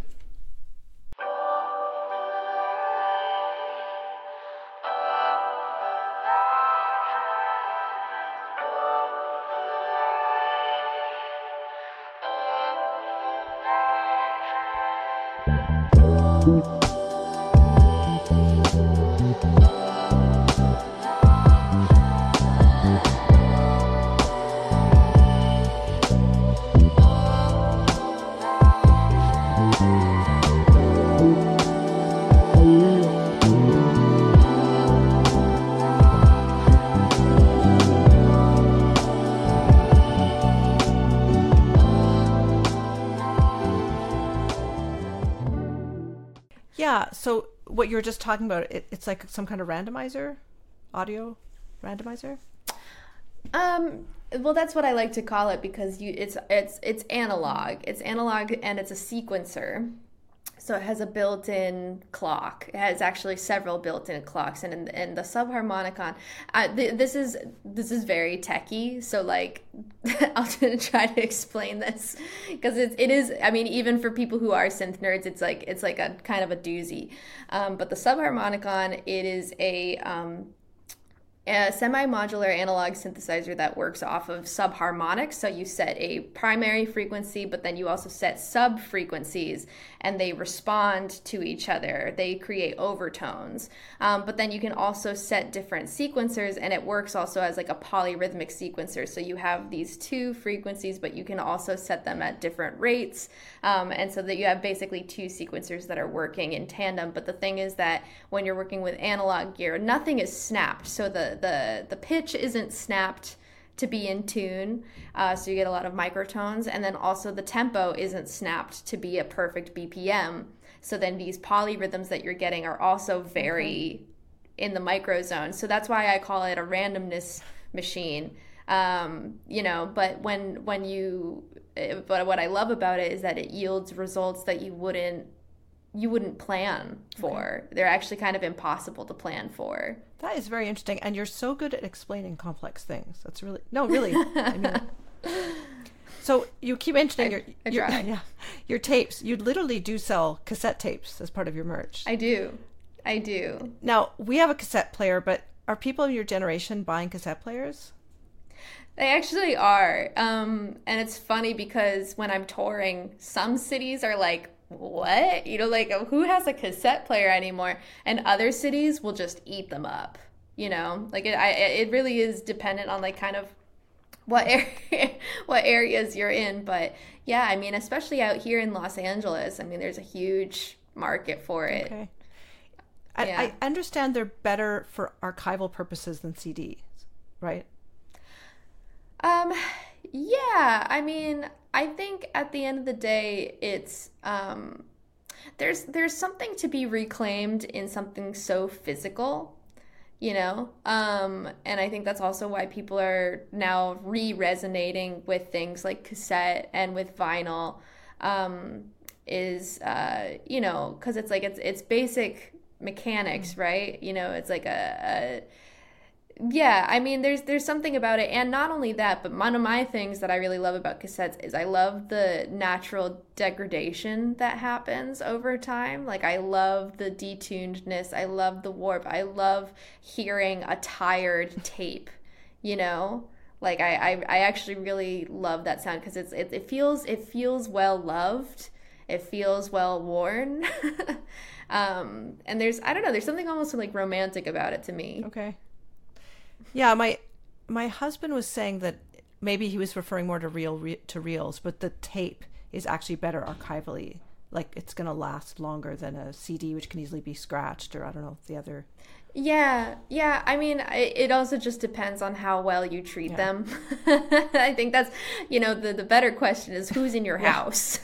[SPEAKER 2] Yeah, so what you were just talking about, it, it's like some kind of randomizer, audio randomizer?
[SPEAKER 1] Um, well, that's what I like to call it because you it's it's it's analog. It's analog and it's a sequencer. So it has a built-in clock. It has actually several built-in clocks, and in, in the subharmonicon, uh, th- this is this is very techy. So like, I'll try to explain this because it's it is. I mean, even for people who are synth nerds, it's like it's like a kind of a doozy. Um, but the subharmonicon, it is a um, a semi-modular analog synthesizer that works off of subharmonics. So you set a primary frequency, but then you also set sub-frequencies, and they respond to each other. They create overtones. Um, but then you can also set different sequencers, and it works also as like a polyrhythmic sequencer. So you have these two frequencies, but you can also set them at different rates. Um, and so that you have basically two sequencers that are working in tandem. But the thing is that when you're working with analog gear, nothing is snapped. So the the the pitch isn't snapped to be in tune, uh, so you get a lot of microtones, and then also the tempo isn't snapped to be a perfect B P M. So then these polyrhythms that you're getting are also very mm-hmm. in the microzone. So that's why I call it a randomness machine. Um, you know, but when when you, but what I love about it is that it yields results that you wouldn't you wouldn't plan for. Okay. They're actually kind of impossible to plan for.
[SPEAKER 2] That is very interesting. And you're so good at explaining complex things. That's really, no, really. I mean, so you keep mentioning I, your,
[SPEAKER 1] I
[SPEAKER 2] your,
[SPEAKER 1] try.
[SPEAKER 2] yeah, your tapes. You literally do sell cassette tapes as part of your merch.
[SPEAKER 1] I do. I do.
[SPEAKER 2] Now, we have a cassette player, but are people of your generation buying cassette players?
[SPEAKER 1] They actually are. Um, and it's funny because when I'm touring, some cities are like, what? You know, like, who has a cassette player anymore? And other cities will just eat them up, you know? Like, it I, it really is dependent on, like, kind of what area, what areas you're in. But, yeah, I mean, especially out here in Los Angeles, I mean, there's a huge market for it. Okay.
[SPEAKER 2] I, yeah. I understand they're better for archival purposes than C Ds, right?
[SPEAKER 1] Um, yeah, I mean... I think at the end of the day, it's um, there's there's something to be reclaimed in something so physical, you know? Um, and I think that's also why people are now re-resonating with things like cassette and with vinyl, um, is, uh, you know, because it's like it's it's basic mechanics, right? You know, it's like a... a Yeah, I mean, there's there's something about it, and not only that, but one of my things that I really love about cassettes is I love the natural degradation that happens over time. Like, I love the detunedness, I love the warp, I love hearing a tired tape, you know? Like, I, I, I actually really love that sound because it's it, it feels it feels well loved, it feels well worn, um, and there's I don't know, there's something almost like romantic about it to me.
[SPEAKER 2] Okay. Yeah, my my husband was saying that maybe he was referring more to reel re, to reels, but the tape is actually better archivally. Like, it's going to last longer than a C D, which can easily be scratched, or I don't know the other.
[SPEAKER 1] Yeah, yeah. I mean, it also just depends on how well you treat yeah. them. I think that's, you know, the the better question is who's in your yeah. house.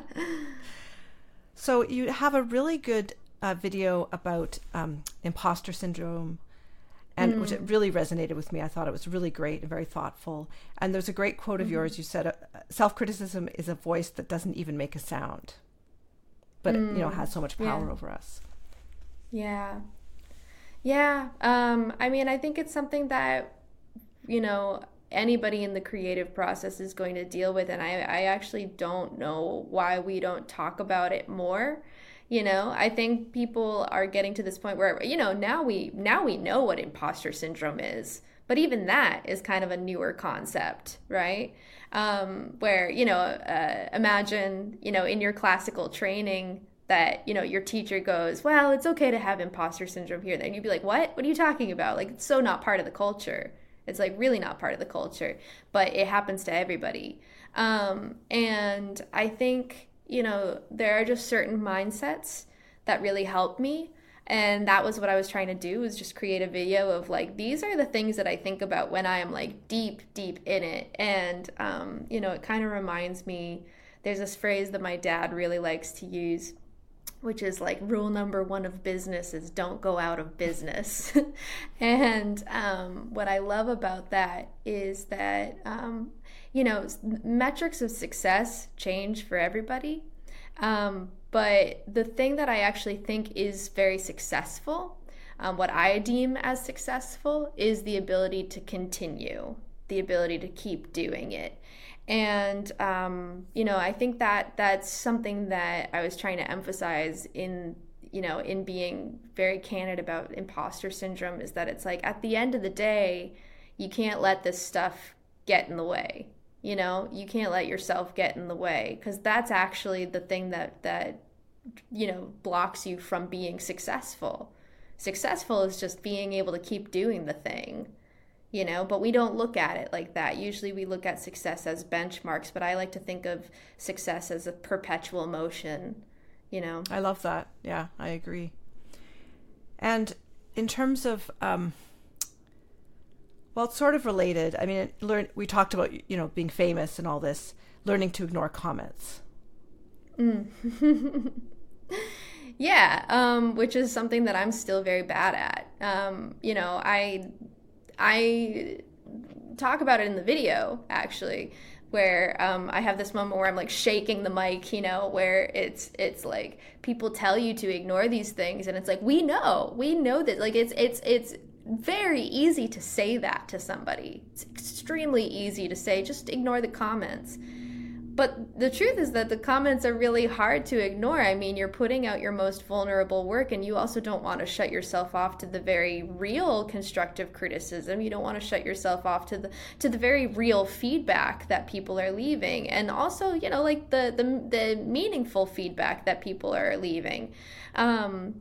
[SPEAKER 2] So you have a really good uh, video about um, imposter syndrome. And mm. which it really resonated with me. I thought it was really great and very thoughtful. And there's a great quote of mm-hmm. yours. You said, uh, self-criticism is a voice that doesn't even make a sound, but mm. it, you know, has so much power yeah. over us.
[SPEAKER 1] Yeah. Yeah. Um, I mean, I think it's something that, you know, anybody in the creative process is going to deal with. And I, I actually don't know why we don't talk about it more. You know, I think people are getting to this point where, you know, now we now we know what imposter syndrome is, but even that is kind of a newer concept, right? Um, where, you know, uh, imagine, you know, in your classical training that, you know, your teacher goes, well, it's okay to have imposter syndrome here. Then you'd be like, what? What are you talking about? Like, it's so not part of the culture. It's like really not part of the culture, but it happens to everybody. Um, and I think... you know, there are just certain mindsets that really help me. And that was what I was trying to do, was just create a video of like, these are the things that I think about when I am like deep, deep in it. And, um, you know, it kind of reminds me, there's this phrase that my dad really likes to use. which is like rule number one of business is don't go out of business. And um, what I love about that is that, um, you know, metrics of success change for everybody. Um, but the thing that I actually think is very successful, um, what I deem as successful, is the ability to continue, the ability to keep doing it. And, um, you know, I think that that's something that I was trying to emphasize in, you know, in being very candid about imposter syndrome, is that it's like, at the end of the day, you can't let this stuff get in the way. You know, you can't let yourself get in the way, because that's actually the thing that, that, you know, blocks you from being successful. Successful is just being able to keep doing the thing. You know, but we don't look at it like that. Usually we look at success as benchmarks, but I like to think of success as a perpetual motion, you know.
[SPEAKER 2] I love that. Yeah, I agree. And in terms of, um, well, it's sort of related. I mean, it, learn, we talked about, you know, being famous and all this, learning to ignore comments.
[SPEAKER 1] Mm. Yeah, um, which is something that I'm still very bad at. Um, you know, I... I talk about it in the video, actually, where um, I have this moment where I'm like shaking the mic, you know, where it's it's like people tell you to ignore these things, and it's like, we know, we know that, like, it's it's it's very easy to say that to somebody. It's extremely easy to say, just ignore the comments. But the truth is that the comments are really hard to ignore. I mean, you're putting out your most vulnerable work, and you also don't want to shut yourself off to the very real constructive criticism. You don't want to shut yourself off to the to the very real feedback that people are leaving, and also, you know, like the the, the meaningful feedback that people are leaving. Um,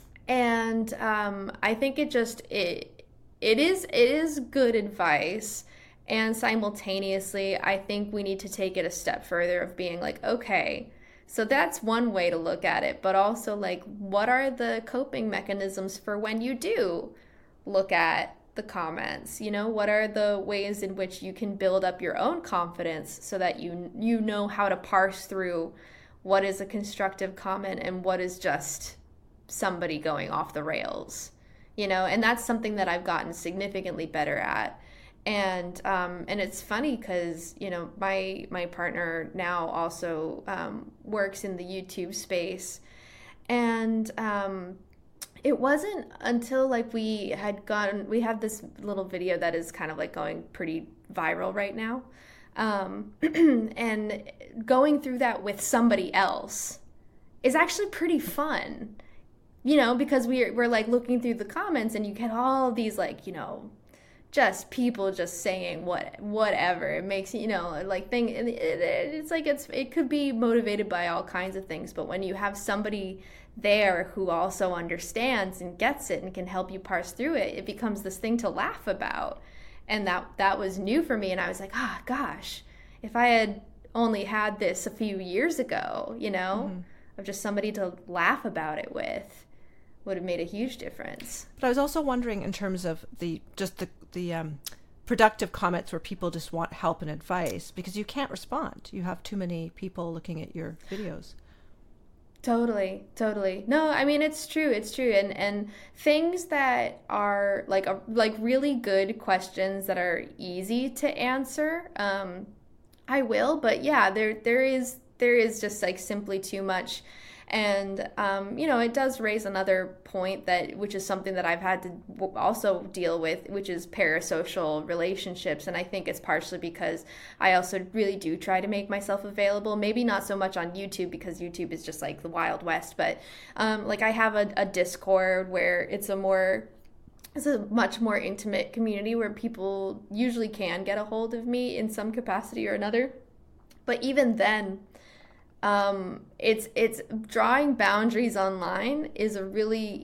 [SPEAKER 1] and um, I think it just it it is it is good advice. And simultaneously, I think we need to take it a step further of being like, okay, so that's one way to look at it, but also like, what are the coping mechanisms for when you do look at the comments? You know, what are the ways in which you can build up your own confidence so that you you know how to parse through what is a constructive comment and what is just somebody going off the rails, you know? And that's something that I've gotten significantly better at. And um, and it's funny because, you know, my my partner now also um, works in the YouTube space. And um, it wasn't until like we had gone, we have this little video that is kind of like going pretty viral right now. Um, and going through that with somebody else is actually pretty fun, you know, because we're, we're like looking through the comments and you get all these like, you know, just people just saying what whatever it makes, you know, like thing it, it, it's like it's it could be motivated by all kinds of things, but when you have somebody there who also understands and gets it and can help you parse through it, it becomes this thing to laugh about. And that that was new for me, and I was like, ah, gosh, if I had only had this a few years ago, you know, mm-hmm. of just somebody to laugh about it with, would have made a huge difference.
[SPEAKER 2] But I was also wondering in terms of the just the the um, productive comments where people just want help and advice, because you can't respond. You have too many people looking at your videos.
[SPEAKER 1] Totally, totally. No, I mean, it's true. It's true. And and things that are like a, like really good questions that are easy to answer, um, I will. But yeah, there there is there is just like simply too much. And, um, you know, it does raise another point that, which is something that I've had to w- also deal with, which is parasocial relationships. And I think it's partially because I also really do try to make myself available, maybe not so much on YouTube because YouTube is just like the Wild West, but um, like I have a, a Discord where it's a more, it's a much more intimate community where people usually can get a hold of me in some capacity or another. But even then, Um, it's it's drawing boundaries online is a really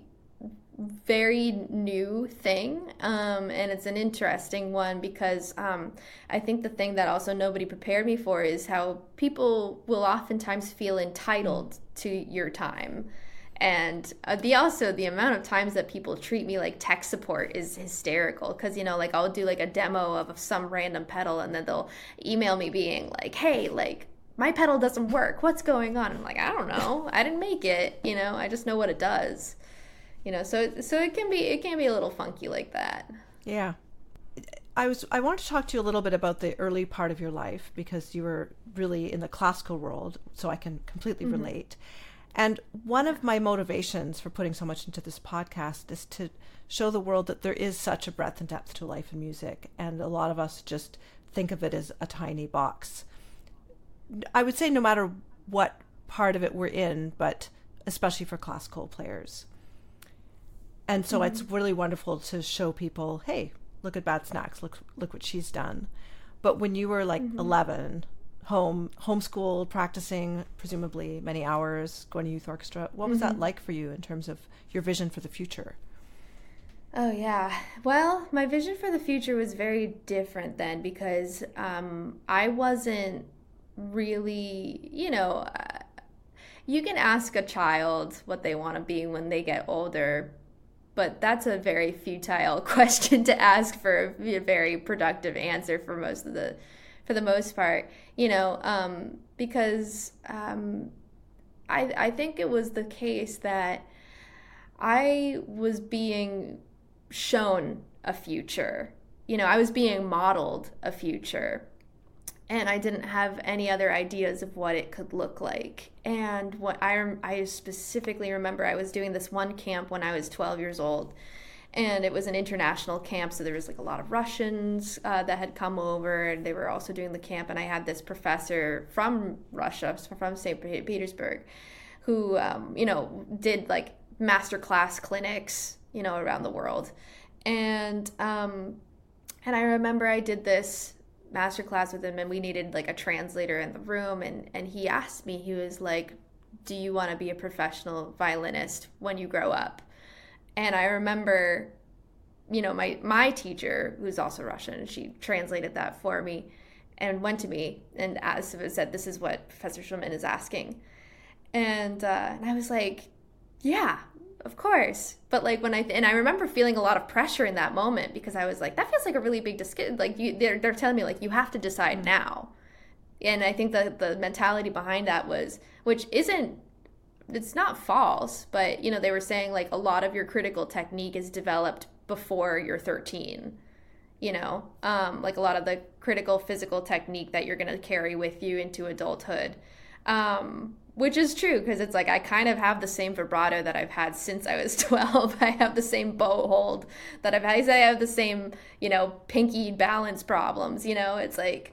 [SPEAKER 1] very new thing, um, and it's an interesting one because um, I think the thing that also nobody prepared me for is how people will oftentimes feel entitled to your time. And uh, the also the amount of times that people treat me like tech support is hysterical, because, you know, like I'll do like a demo of some random pedal and then they'll email me being like, hey, like, my pedal doesn't work. What's going on? I'm like, I don't know. I didn't make it. You know, I just know what it does. You know, so so it can be it can be a little funky like that.
[SPEAKER 2] Yeah. I was I want to talk to you a little bit about the early part of your life, because you were really in the classical world, so I can completely mm-hmm. relate. And one of my motivations for putting so much into this podcast is to show the world that there is such a breadth and depth to life in music, and a lot of us just think of it as a tiny box. I would say no matter what part of it we're in, but especially for classical players. And so mm-hmm. it's really wonderful to show people, hey, look at Bad Snacks, look look what she's done. But when you were like mm-hmm. eleven, home homeschooled, practicing presumably many hours, going to youth orchestra, what was mm-hmm. that like for you in terms of your vision for the future?
[SPEAKER 1] Oh yeah, well, my vision for the future was very different then, because um, I wasn't really, you know, uh, you can ask a child what they want to be when they get older, but that's a very futile question to ask for a very productive answer for most of the, for the most part, you know, um, because um, I I think it was the case that I was being shown a future, you know, I was being modeled a future, and I didn't have any other ideas of what it could look like. And what I, I specifically remember, I was doing this one camp when I was twelve years old, and it was an international camp, so there was like a lot of Russians uh, that had come over, and they were also doing the camp, and I had this professor from Russia, from Saint Petersburg, who, um, you know, did like master class clinics, you know, around the world. And, um, and I remember I did this masterclass with him, and we needed like a translator in the room, and and he asked me, he was like, do you want to be a professional violinist when you grow up? And I remember, you know, my my teacher, who's also Russian, she translated that for me and went to me and asked, said, this is what Professor Schulman is asking. And uh, and I was like, yeah, of course. But like when I, and I remember feeling a lot of pressure in that moment, because I was like, that feels like a really big, dis- like you, they're, they're telling me like, you have to decide now. And I think the, the mentality behind that was, which isn't, it's not false, but you know, they were saying like a lot of your critical technique is developed before you're thirteen, you know, um, like a lot of the critical physical technique that you're going to carry with you into adulthood. Um, Which is true, because it's like I kind of have the same vibrato that I've had since I was twelve. I have the same bow hold that I've had. I have the same, you know, pinky balance problems. You know, it's like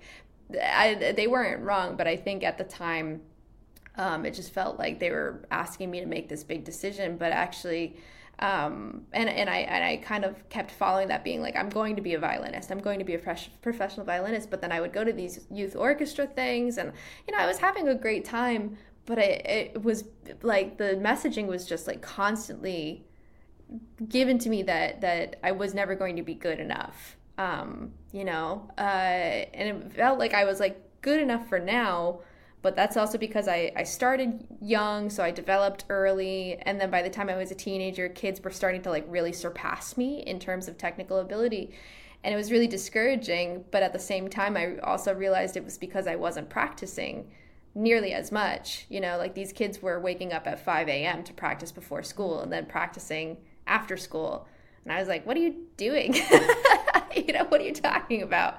[SPEAKER 1] I, they weren't wrong, but I think at the time um, it just felt like they were asking me to make this big decision. But actually, um, and and I and I kind of kept following that, being like, I'm going to be a violinist. I'm going to be a fresh, professional violinist. But then I would go to these youth orchestra things, and you know, I was having a great time. But it, it was like the messaging was just like constantly given to me that, that I was never going to be good enough, um, you know, uh, and it felt like I was like good enough for now, but that's also because I, I started young, so I developed early, and then by the time I was a teenager, kids were starting to like really surpass me in terms of technical ability, and it was really discouraging. But at the same time, I also realized it was because I wasn't practicing nearly as much, you know, like these kids were waking up at five a.m. to practice before school and then practicing after school. And I was like, what are you doing? You know, what are you talking about?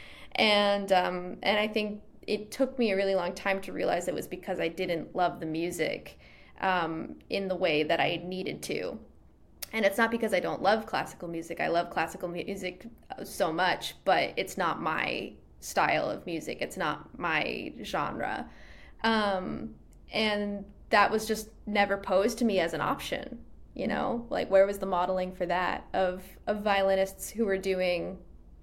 [SPEAKER 1] And um, and I think it took me a really long time to realize it was because I didn't love the music um, in the way that I needed to. And it's not because I don't love classical music. I love classical music so much, but it's not my style of music. It's not my genre. Um, and that was just never posed to me as an option, you know, like where was the modeling for that of, of violinists who were doing,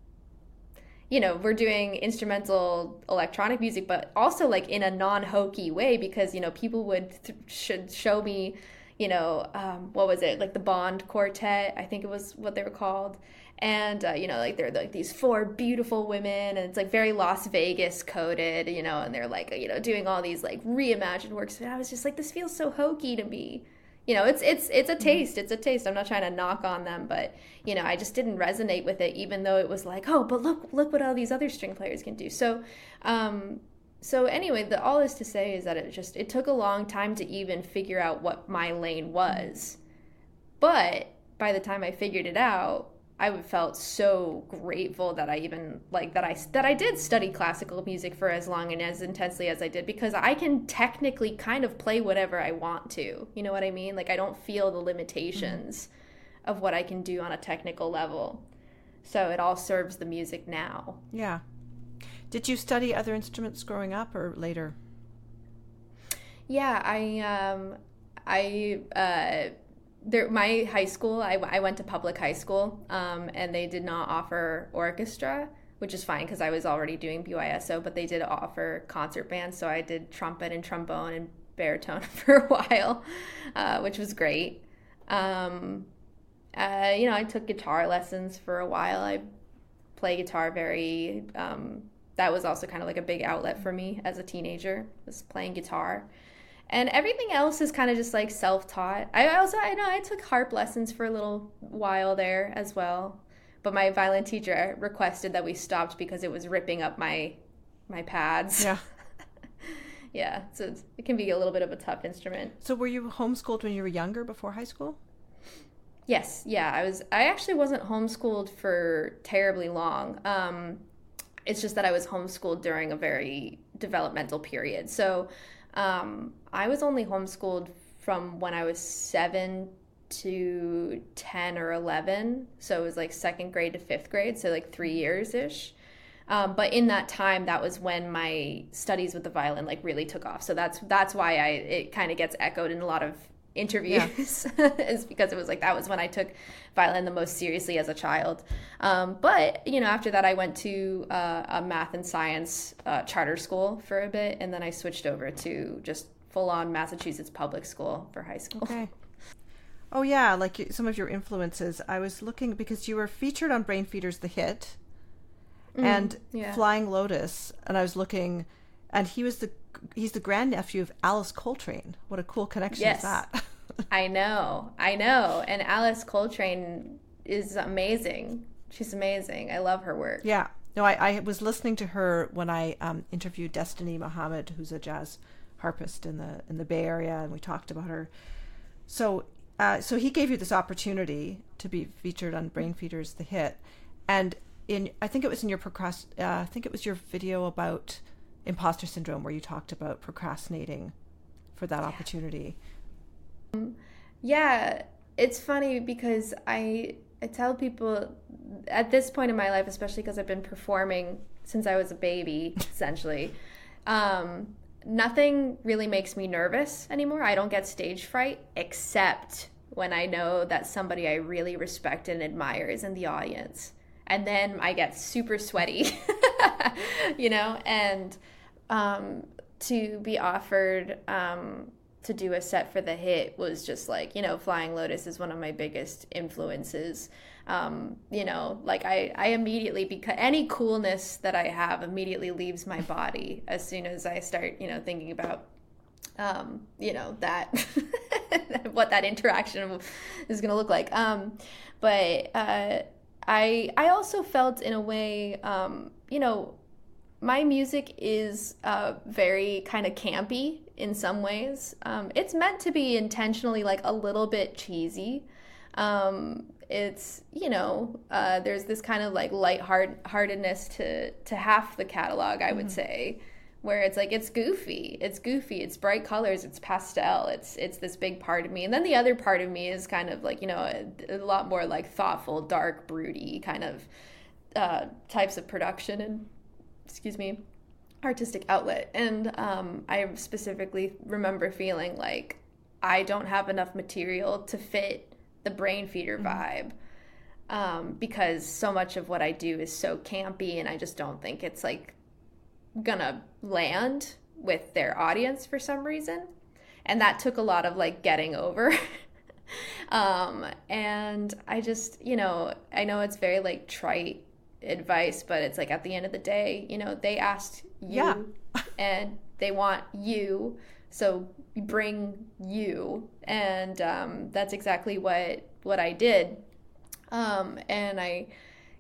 [SPEAKER 1] you know, we're doing instrumental electronic music, but also like in a non-hokey way, because, you know, people would th- should show me, you know, um, what was it? Like the Bond Quartet, I think it was what they were called. And, uh, you know, like they're like these four beautiful women, and it's like very Las Vegas coded, you know, and they're like, you know, doing all these like reimagined works. And I was just like, this feels so hokey to me. You know, it's it's it's a taste. It's a taste. I'm not trying to knock on them, but, you know, I just didn't resonate with it, even though it was like, oh, but look, look what all these other string players can do. So, um, so anyway, the all is to say is that it just it took a long time to even figure out what my lane was. But by the time I figured it out, I felt so grateful that I even like that I that I did study classical music for as long and as intensely as I did, because I can technically kind of play whatever I want to. You know what I mean? Like I don't feel the limitations mm-hmm. of what I can do on a technical level. So it all serves the music now.
[SPEAKER 2] Yeah. Did you study other instruments growing up or later?
[SPEAKER 1] Yeah, I um I uh There, my high school, I, I went to public high school, um, and they did not offer orchestra, which is fine because I was already doing B Y S O, but they did offer concert band, so I did trumpet and trombone and baritone for a while, uh, which was great. Um, uh, you know, I took guitar lessons for a while. I play guitar very, um, that was also kind of like a big outlet for me as a teenager, was playing guitar. And everything else is kind of just like self-taught. I also, I know I took harp lessons for a little while there as well. But my violin teacher requested that we stopped because it was ripping up my my pads.
[SPEAKER 2] Yeah.
[SPEAKER 1] Yeah, so it's, it can be a little bit of a tough instrument.
[SPEAKER 2] So were you homeschooled when you were younger, before high school?
[SPEAKER 1] Yes, yeah. I was. I actually wasn't homeschooled for terribly long. Um, it's just that I was homeschooled during a very developmental period. So Um, I was only homeschooled from when I was seven to ten or eleven. So it was like second grade to fifth grade. So like three years ish. Um, but in that time, that was when my studies with the violin like really took off. So that's, that's why I, it kind of gets echoed in a lot of interviews yeah. is because it was like, that was when I took violin the most seriously as a child. Um, but, you know, after that I went to uh, a math and science uh, charter school for a bit. And then I switched over to just full on Massachusetts public school for high school.
[SPEAKER 2] Okay. Oh yeah. Like some of your influences, I was looking because you were featured on Brainfeeder's The Hit mm, and yeah. Flying Lotus. And I was looking, and he was the, he's the grandnephew of Alice Coltrane. What a cool connection
[SPEAKER 1] yes.
[SPEAKER 2] is that?
[SPEAKER 1] I know, I know. And Alice Coltrane is amazing. She's amazing. I love her work.
[SPEAKER 2] Yeah. No, I, I was listening to her when I um, interviewed Destiny Muhammad, who's a jazz harpist in the in the Bay Area, and we talked about her. So, uh, so he gave you this opportunity to be featured on Brainfeeder's The Hit, and in I think it was in your procrast uh, I think it was your video about imposter syndrome where you talked about procrastinating for that yeah. opportunity.
[SPEAKER 1] Um, yeah, it's funny because I I tell people at this point in my life, especially because I've been performing since I was a baby, essentially, um, nothing really makes me nervous anymore. I don't get stage fright, except when I know that somebody I really respect and admire is in the audience. And then I get super sweaty, you know, and um, to be offered um, to do a set for The Hit was just like, you know, Flying Lotus is one of my biggest influences. Um, you know, like I, I immediately, because any coolness that I have immediately leaves my body as soon as I start, you know, thinking about, um, you know, that, what that interaction is going to look like. Um, but uh, I, I also felt in a way, um, you know, my music is uh, very kind of campy in some ways. Um, it's meant to be intentionally like a little bit cheesy. Um, it's, you know, uh, there's this kind of like lightheartedness to, to half the catalog, I would mm-hmm. say, where it's like, it's goofy, it's goofy, it's bright colors, it's pastel, it's, it's this big part of me. And then the other part of me is kind of like, you know, a, a lot more like thoughtful, dark, broody kind of uh, types of production and, excuse me, artistic outlet. And um, I specifically remember feeling like I don't have enough material to fit the Brainfeeder vibe, um, because so much of what I do is so campy, and I just don't think it's like gonna land with their audience for some reason. And that took a lot of like getting over. um, and I just, you know, I know it's very like trite advice, but it's like at the end of the day, you know, they asked you
[SPEAKER 2] yeah.
[SPEAKER 1] and they want you, so bring you. And um, that's exactly what what I did. Um, and I,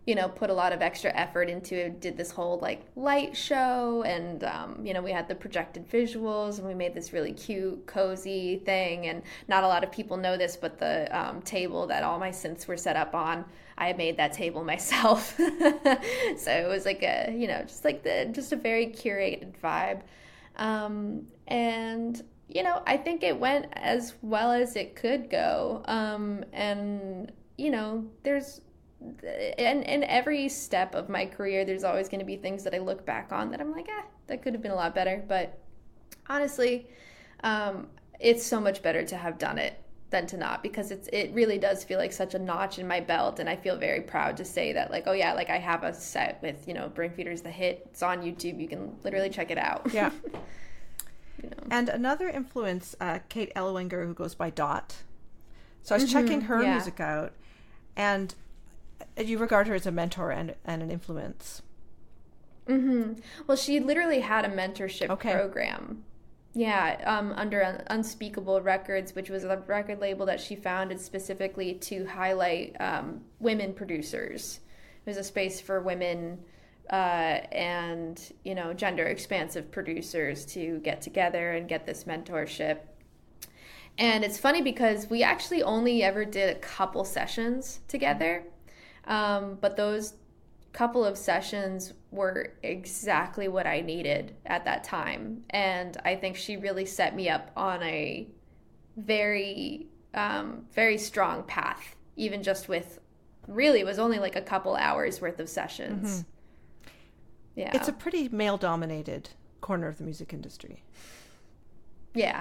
[SPEAKER 1] you know, put a lot of extra effort into it, did this whole like light show, and um, you know, we had the projected visuals, and we made this really cute, cozy thing. And not a lot of people know this, but the um, table that all my synths were set up on, I made that table myself. So it was like a, you know, just like the, just a very curated vibe. Um, and, you know, I think it went as well as it could go. Um, and, you know, there's, in, in every step of my career, there's always going to be things that I look back on that I'm like, ah, that could have been a lot better. But honestly, um, it's so much better to have done it than to not, because it's it really does feel like such a notch in my belt. And I feel very proud to say that, like, oh yeah, like I have a set with, you know, Brain Feeder's The Hit. It's on YouTube. You can literally check it out.
[SPEAKER 2] Yeah.
[SPEAKER 1] You know.
[SPEAKER 2] And another influence, uh, Kate Ellewinger, who goes by Dot. So I was
[SPEAKER 1] Mm-hmm,
[SPEAKER 2] checking her
[SPEAKER 1] yeah.
[SPEAKER 2] music out, and you regard her as a mentor and, and an influence.
[SPEAKER 1] Mm-hmm. Well, she literally had a mentorship
[SPEAKER 2] Okay.
[SPEAKER 1] program. Yeah, um, under Un- Unspeakable Records, which was a record label that she founded specifically to highlight um, women producers. It was a space for women uh, and, you know, gender expansive producers to get together and get this mentorship. And it's funny because we actually only ever did a couple sessions together, um, but those couple of sessions were exactly what I needed at that time. And I think she really set me up on a very, um, very strong path, even just with, really, it was only like a couple hours worth of sessions.
[SPEAKER 2] Mm-hmm.
[SPEAKER 1] Yeah.
[SPEAKER 2] It's a pretty male-dominated corner of the music industry.
[SPEAKER 1] Yeah.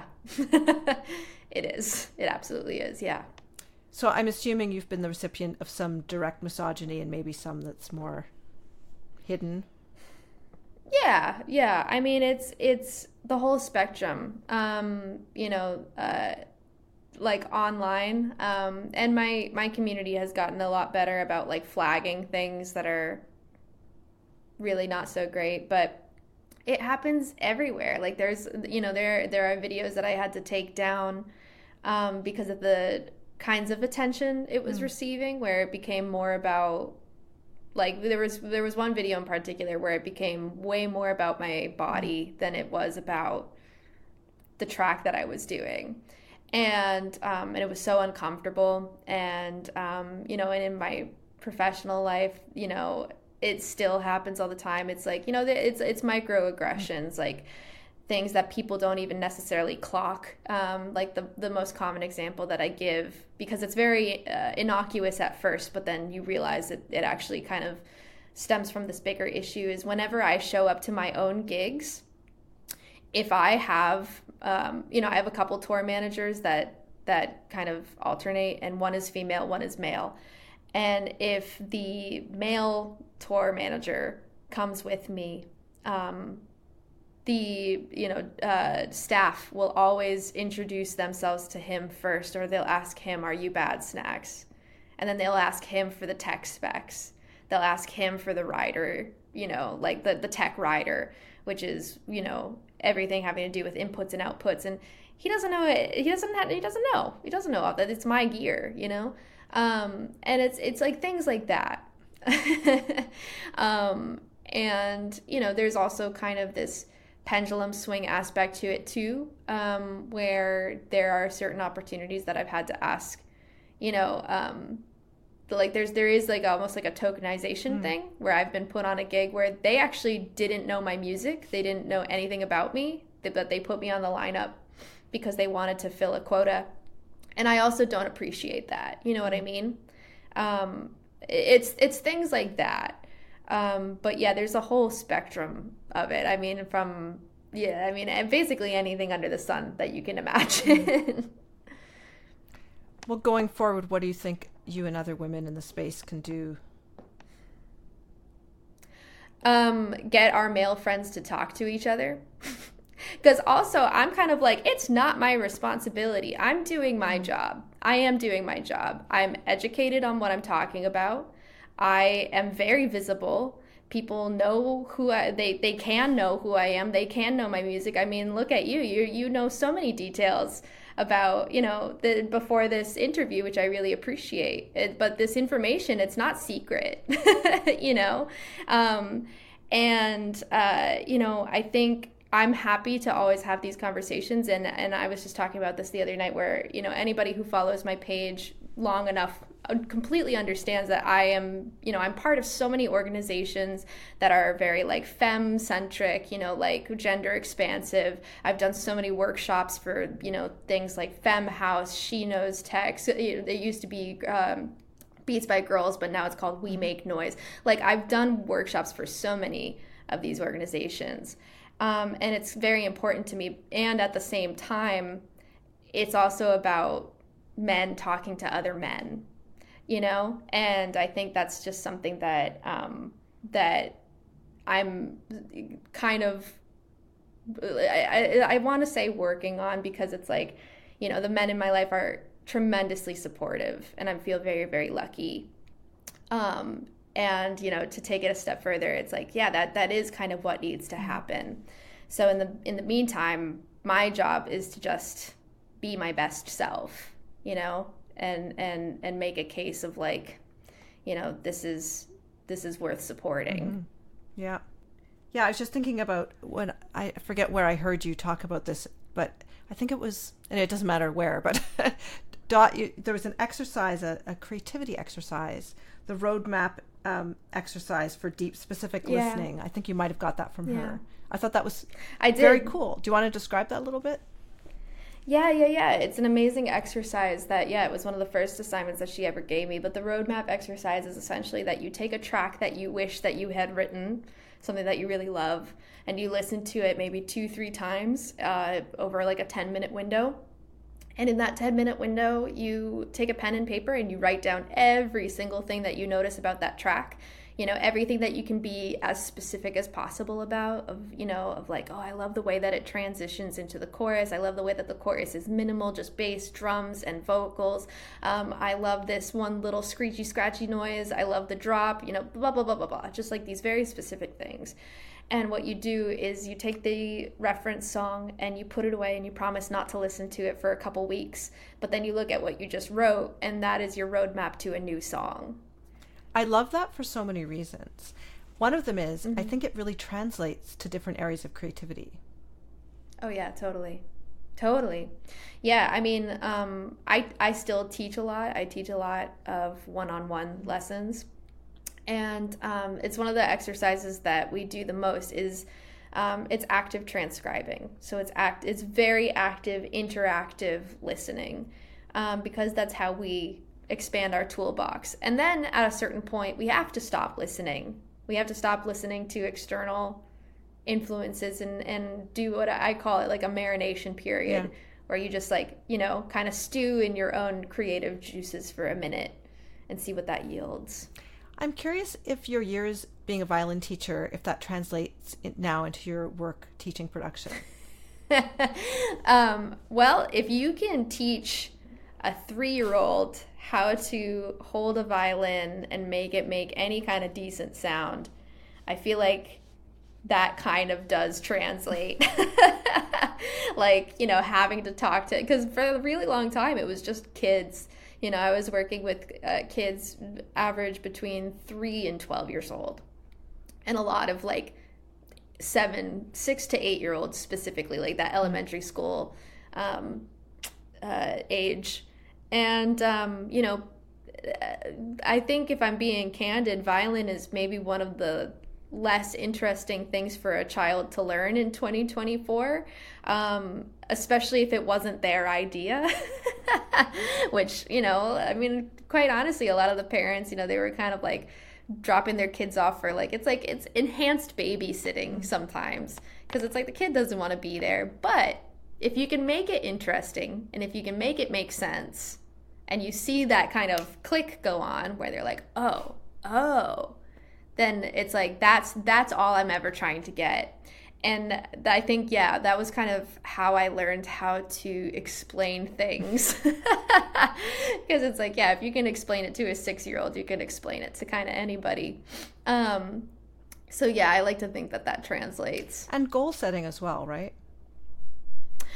[SPEAKER 1] It is. It absolutely is, yeah.
[SPEAKER 2] So I'm assuming you've been the recipient of some direct misogyny and maybe some that's more hidden.
[SPEAKER 1] Yeah, yeah. I mean, it's it's the whole spectrum. Um, you know, uh, like online, um, and my my community has gotten a lot better about like flagging things that are really not so great, but it happens everywhere. Like there's, you know, there there are videos that I had to take down um, because of the kinds of attention it was mm. receiving, where it became more about, like there was there was one video in particular where it became way more about my body than it was about the track that I was doing. And um, and it was so uncomfortable. And um, you know, and in my professional life, you know, it still happens all the time. It's like, you know, it's it's microaggressions, like things that people don't even necessarily clock. Um, like the, the most common example that I give, because it's very uh, innocuous at first, but then you realize that it actually kind of stems from this bigger issue, is whenever I show up to my own gigs, if I have, um, you know, I have a couple tour managers that, that kind of alternate, and one is female, one is male. And if the male tour manager comes with me, um, the, you know, uh, staff will always introduce themselves to him first, or they'll ask him, "Are you Bad Snacks?" And then they'll ask him for the tech specs. They'll ask him for the rider, you know, like the, the tech rider, which is, you know, everything having to do with inputs and outputs. And he doesn't know it. He doesn't have, he doesn't know. He doesn't know that it's my gear, you know? Um, and it's, it's like things like that. um, and, you know, there's also kind of this pendulum swing aspect to it too, um, where there are certain opportunities that I've had to ask, you know, um, like there's, there is like almost like a tokenization mm. thing where I've been put on a gig where they actually didn't know my music. They didn't know anything about me, but they put me on the lineup because they wanted to fill a quota. And I also don't appreciate that. You know what I mean? Um, it's, it's things like that. Um, but yeah, there's a whole spectrum of it. I mean, from, yeah, I mean, basically anything under the sun that you can imagine.
[SPEAKER 2] Well, going forward, what do you think you and other women in the space can do?
[SPEAKER 1] Um, get our male friends to talk to each other. Because also, I'm kind of like, it's not my responsibility. I'm doing my job. I am doing my job. I'm educated on what I'm talking about. I am very visible. People know who I, they, they can know who I am. They can know my music. I mean, look at you. You you know so many details about, you know, the, before this interview, which I really appreciate. It, but this information, it's not secret, you know? Um, and, uh, you know, I think I'm happy to always have these conversations. And, and I was just talking about this the other night where, you know, anybody who follows my page long enough completely understands that I am, you know, I'm part of so many organizations that are very like femme centric, you know, like gender expansive. I've done so many workshops for, you know, things like Femme House, She Knows Tech. You know, they used to be um, Beats by Girls, but now it's called We Make Noise. Like I've done workshops for so many of these organizations. Um, and it's very important to me. And at the same time, it's also about men talking to other men, you know? And I think that's just something that, um, that I'm kind of, I, I, I want to say working on, because it's like, you know, the men in my life are tremendously supportive and I feel very, very lucky. Um, and, you know, to take it a step further, it's like, yeah, that, that is kind of what needs to happen. So in the, in the meantime, my job is to just be my best self, you know, and, and, and make a case of like, you know, this is, this is worth supporting.
[SPEAKER 2] Mm-hmm. Yeah. Yeah. I was just thinking about when I forget where I heard you talk about this, but I think it was, and it doesn't matter where, but dot, you, there was an exercise, a, a creativity exercise, the roadmap um, exercise for deep specific
[SPEAKER 1] yeah.
[SPEAKER 2] listening. I think you might've got that from yeah. her. I thought that was
[SPEAKER 1] I did.
[SPEAKER 2] very cool. Do you want to describe that a little bit?
[SPEAKER 1] Yeah, yeah, yeah. It's an amazing exercise that, yeah, it was one of the first assignments that she ever gave me. But the roadmap exercise is essentially that you take a track that you wish that you had written, something that you really love, and you listen to it maybe two, three times uh, over like a ten minute window. And in that ten minute window, you take a pen and paper and you write down every single thing that you notice about that track. You know, everything that you can be as specific as possible about, of, you know, of like, oh, I love the way that it transitions into the chorus. I love the way that the chorus is minimal, just bass, drums, and vocals. Um, I love this one little screechy, scratchy noise. I love the drop, you know, blah, blah, blah, blah, blah. Just like these very specific things. And what you do is you take the reference song and you put it away and you promise not to listen to it for a couple weeks. But then you look at what you just wrote, and that is your roadmap to a new song.
[SPEAKER 2] I love that for so many reasons. One of them is,
[SPEAKER 1] mm-hmm.
[SPEAKER 2] I think it really translates to different areas of creativity.
[SPEAKER 1] Oh yeah, totally. Totally. Yeah, I mean, um, I, I still teach a lot. I teach a lot of one-on-one lessons. And um, it's one of the exercises that we do the most is um, it's active transcribing. So it's act, it's very active, interactive listening, um, because that's how we expand our toolbox. And then at a certain point, we have to stop listening. We have to stop listening to external influences and, and do what I call it like a marination period, yeah. where you just like, you know, kind of stew in your own creative juices for a minute and see what that yields.
[SPEAKER 2] I'm curious if your years being a violin teacher, if that translates now into your work teaching production.
[SPEAKER 1] um, well, if you can teach a three-year-old how to hold a violin and make it make any kind of decent sound, I feel like that kind of does translate. Like, you know, having to talk to, because for a really long time it was just kids. You know, I was working with uh, kids average between three and twelve years old, and a lot of like seven, six to eight year olds specifically, like that elementary school um, uh, age. And, um, you know, I think if I'm being candid, violin is maybe one of the less interesting things for a child to learn in twenty twenty-four, um, especially if it wasn't their idea, which, you know, I mean, quite honestly, a lot of the parents, you know, they were kind of like dropping their kids off for like, it's like, it's enhanced babysitting sometimes, because it's like the kid doesn't want to be there. But if you can make it interesting and if you can make it make sense and you see that kind of click go on where they're like, oh, oh, then it's like, that's, that's all I'm ever trying to get. And I think, yeah, that was kind of how I learned how to explain things. Because it's like, yeah, if you can explain it to a six-year-old, you can explain it to kind of anybody. Um, so yeah, I like to think that that translates.
[SPEAKER 2] And goal setting as well, right?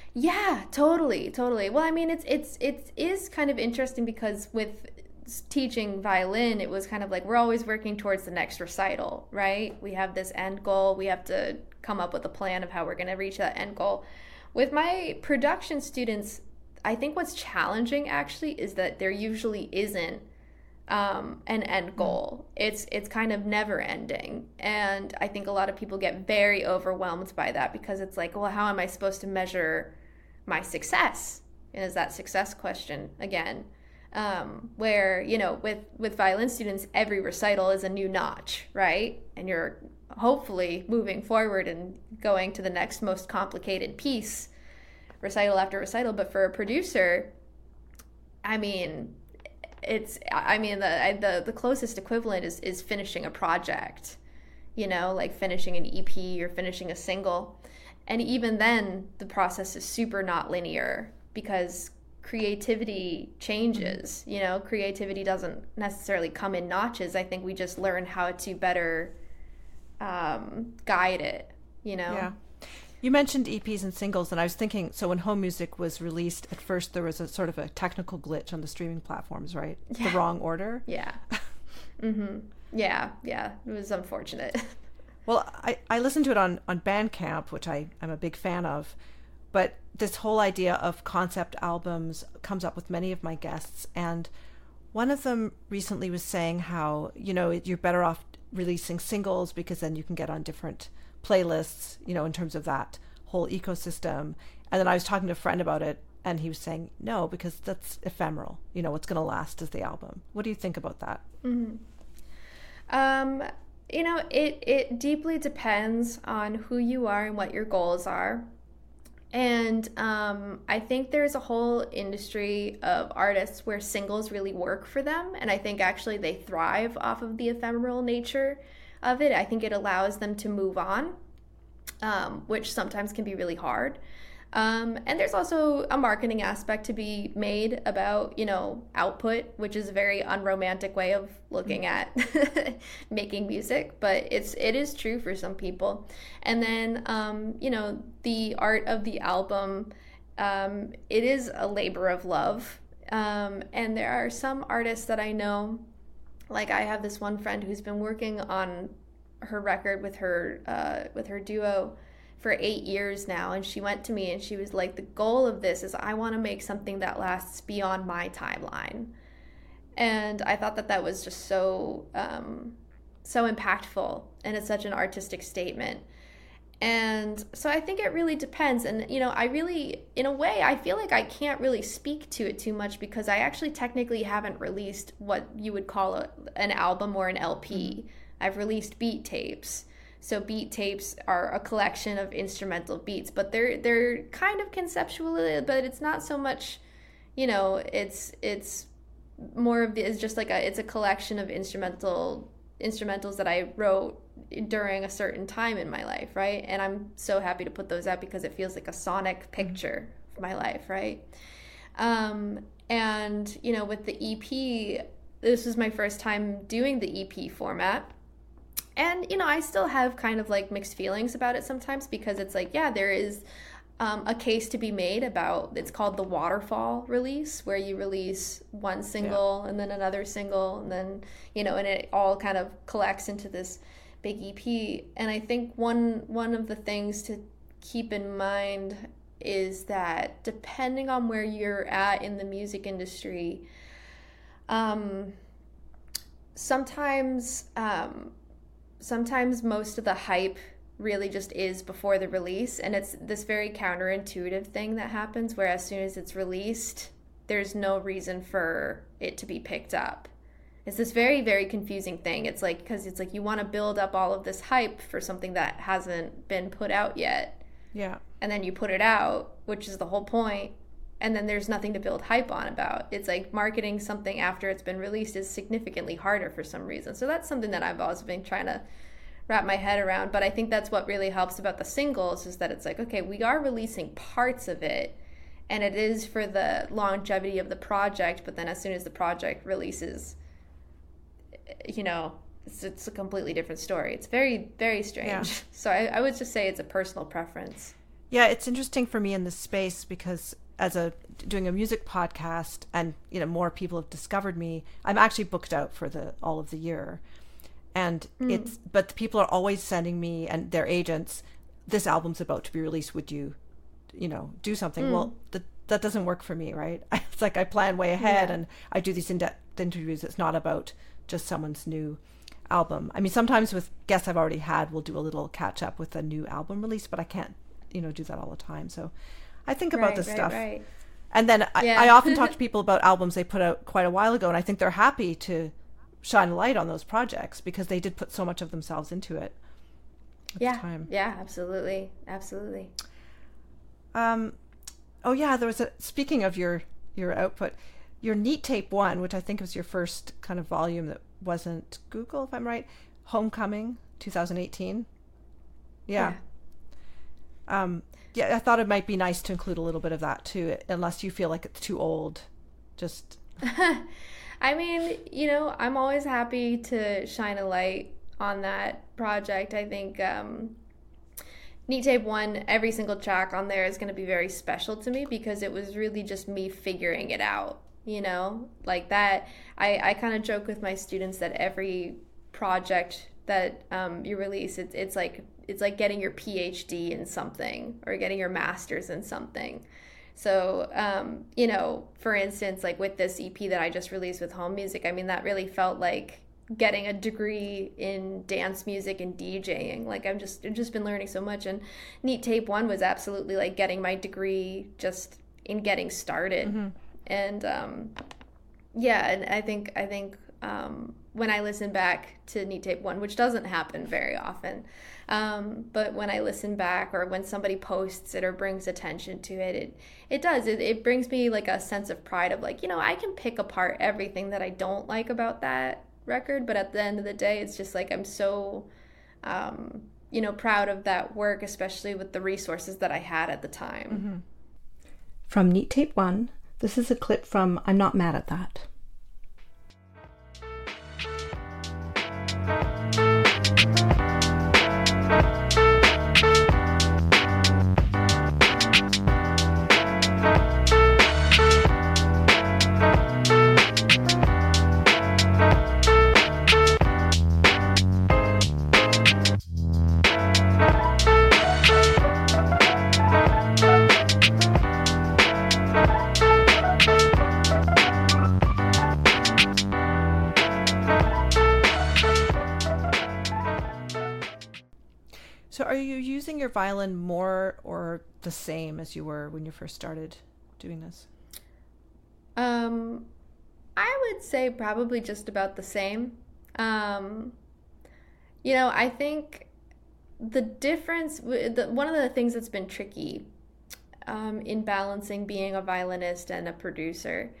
[SPEAKER 1] Yeah, totally, totally. Well, I mean, it's it's it is kind of interesting because with teaching violin, it was kind of like we're always working towards the next recital, right? We have this end goal. We have to come up with a plan of how we're going to reach that end goal. With my production students, I think what's challenging actually is that there usually isn't um, an end goal. It's it's kind of never ending, and I think a lot of people get very overwhelmed by that because it's like, well, how am I supposed to measure my success? And is that success question again? Um, where, you know, with, with violin students, every recital is a new notch, right? And you're hopefully moving forward and going to the next most complicated piece, recital after recital. But for a producer, I mean, it's, I mean, the the, the closest equivalent is, is finishing a project, you know, like finishing an E P or finishing a single. And even then, the process is super not linear because creativity changes. You know, creativity doesn't necessarily come in notches. I think we just learn how to better um, guide it, you know?
[SPEAKER 2] Yeah. You mentioned E Ps and singles, and I was thinking, so when Home Music was released, at first there was a sort of a technical glitch on the streaming platforms, right?
[SPEAKER 1] Yeah.
[SPEAKER 2] The wrong order.
[SPEAKER 1] Yeah. mm-hmm. Yeah, yeah. It was unfortunate.
[SPEAKER 2] Well, I, I listened to it on, on Bandcamp, which I, I'm a big fan of, but this whole idea of concept albums comes up with many of my guests, and one of them recently was saying how, you know, you're better off releasing singles because then you can get on different playlists, you know, in terms of that whole ecosystem. And then I was talking to a friend about it, and he was saying, no, because that's ephemeral. You know, what's going to last is the album. What do you think about that?
[SPEAKER 1] Mm-hmm. Um... You know, it, it deeply depends on who you are and what your goals are. And um, I think there's a whole industry of artists where singles really work for them. And I think actually they thrive off of the ephemeral nature of it. I think it allows them to move on, um, which sometimes can be really hard. Um, and there's also a marketing aspect to be made about, you know, output, which is a very unromantic way of looking at making music, but it's, it is true for some people. And then, um, you know, the art of the album, um, it is a labor of love. Um, and there are some artists that I know, like I have this one friend who's been working on her record with her, uh, with her duo for eight years now, and she went to me and she was like, the goal of this is I want to make something that lasts beyond my timeline. And I thought that that was just so um, so impactful, and it's such an artistic statement. And so I think it really depends. And, you know, I really, in a way, I feel like I can't really speak to it too much because I actually technically haven't released what you would call a, an album or an L P. I've released beat tapes. So beat tapes are a collection of instrumental beats, but they're they're kind of conceptual, but it's not so much, you know, it's it's more of the, it's just like a, it's a collection of instrumental instrumentals that I wrote during a certain time in my life, right? And I'm so happy to put those out because it feels like a sonic picture of my life, right? Um, and, you know, with the E P, this was my first time doing the E P format. And, you know, I still have kind of like mixed feelings about it sometimes because it's like, yeah, there is um, a case to be made about, it's called the waterfall release, where you release one single yeah. and then another single and then, you know, and it all kind of collects into this big E P. And I think one one of the things to keep in mind is that depending on where you're at in the music industry, um, sometimes... Um, Sometimes most of the hype really just is before the release, and it's this very counterintuitive thing that happens where as soon as it's released, there's no reason for it to be picked up. It's this very, very confusing thing. It's like, because it's like you want to build up all of this hype for something that hasn't been put out yet.
[SPEAKER 2] Yeah.
[SPEAKER 1] And then you put it out, which is the whole point, and then there's nothing to build hype on about. It's like marketing something after it's been released is significantly harder for some reason. So that's something that I've always been trying to wrap my head around. But I think that's what really helps about the singles is that it's like, okay, we are releasing parts of it, and it is for the longevity of the project. But then as soon as the project releases, you know, it's, it's a completely different story. It's very, very strange. Yeah. So I, I would just say it's a personal preference.
[SPEAKER 2] Yeah, it's interesting for me in this space because as a doing a music podcast, and you know, more people have discovered me. I'm actually booked out for the all of the year, and mm. it's but the people are always sending me and their agents, this album's about to be released. Would you, you know, do something? Mm. Well, the, that doesn't work for me, right? It's like I plan way ahead, yeah. and I do these in-depth interviews. It's not about just someone's new album. I mean, sometimes with guests I've already had, we'll do a little catch up with a new album release, but I can't, you know, do that all the time. So I think about right, this right, stuff. Right. And then yeah. I, I often talk to people about albums they put out quite a while ago, and I think they're happy to shine a light on those projects because they did put so much of themselves into it at
[SPEAKER 1] yeah.
[SPEAKER 2] the time.
[SPEAKER 1] Yeah, absolutely. Absolutely.
[SPEAKER 2] Um, oh yeah, there was a, speaking of your, your output, your Neat Tape One, which I think was your first kind of volume that wasn't Google, if I'm right, Homecoming, twenty eighteen. Yeah. yeah. Um, yeah, I thought it might be nice to include a little bit of that too, unless you feel like it's too old. Just.
[SPEAKER 1] I mean, you know, I'm always happy to shine a light on that project. I think um, Neat Tape One, every single track on there is going to be very special to me because it was really just me figuring it out, you know, like that. I, I kind of joke with my students that every project that um, you release, it's it's like it's like getting your P H D in something or getting your master's in something. So, um, you know, for instance, like with this E P that I just released with Home Music, I mean, that really felt like getting a degree in dance music and DJing. Like I'm just, I've just been learning so much. And Neat Tape One was absolutely like getting my degree just in getting started. Mm-hmm. And um, yeah, and I think, I think um, when I listen back to Neat Tape One, which doesn't happen very often, Um, but when I listen back or when somebody posts it or brings attention to it, it, it does. It, it brings me like a sense of pride of like, you know, I can pick apart everything that I don't like about that record. But at the end of the day, it's just like I'm so, um, you know, proud of that work, especially with the resources that I had at the time.
[SPEAKER 2] Mm-hmm. From Neat Tape One, this is a clip from I'm Not Mad at That. So are you using your violin more or the same as you were when you first started doing this?
[SPEAKER 1] Um, I would say probably just about the same. Um, you know, I think the difference, the, one of the things that's been tricky um, in balancing being a violinist and a producer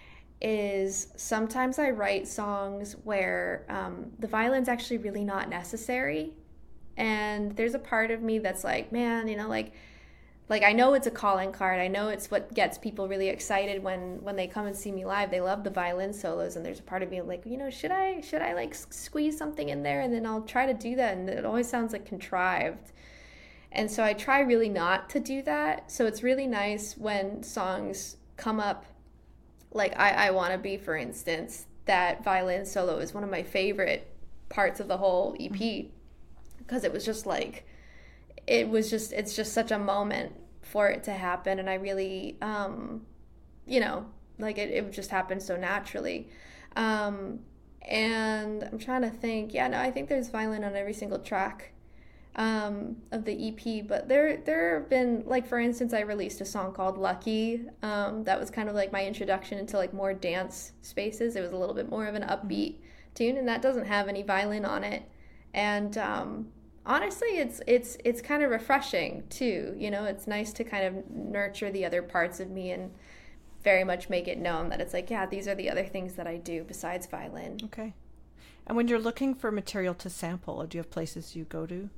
[SPEAKER 1] is sometimes I write songs where um, the violin's actually really not necessary. And there's a part of me that's like, man, you know, like, like I know it's a calling card. I know it's what gets people really excited when, when they come and see me live. They love the violin solos, and there's a part of me like, you know, should I should I like squeeze something in there? And then I'll try to do that, and it always sounds like contrived. And so I try really not to do that. So it's really nice when songs come up, like I, I Want to Be, for instance. That violin solo is one of my favorite parts of the whole E P. Because it was just like, it was just, it's just such a moment for it to happen. And I really, um, you know, like it, it just happened so naturally. Um, and I'm trying to think, yeah, no, I think there's violin on every single track um, of the E P. But there, there have been, like, for instance, I released a song called Lucky. Um, that was kind of like my introduction into like more dance spaces. It was a little bit more of an upbeat tune, and that doesn't have any violin on it. And um, honestly, it's it's it's kind of refreshing too. You know, it's nice to kind of nurture the other parts of me and very much make it known that it's like, yeah, these are the other things that I do besides violin.
[SPEAKER 2] Okay. And when you're looking for material to sample, do you have places you go to?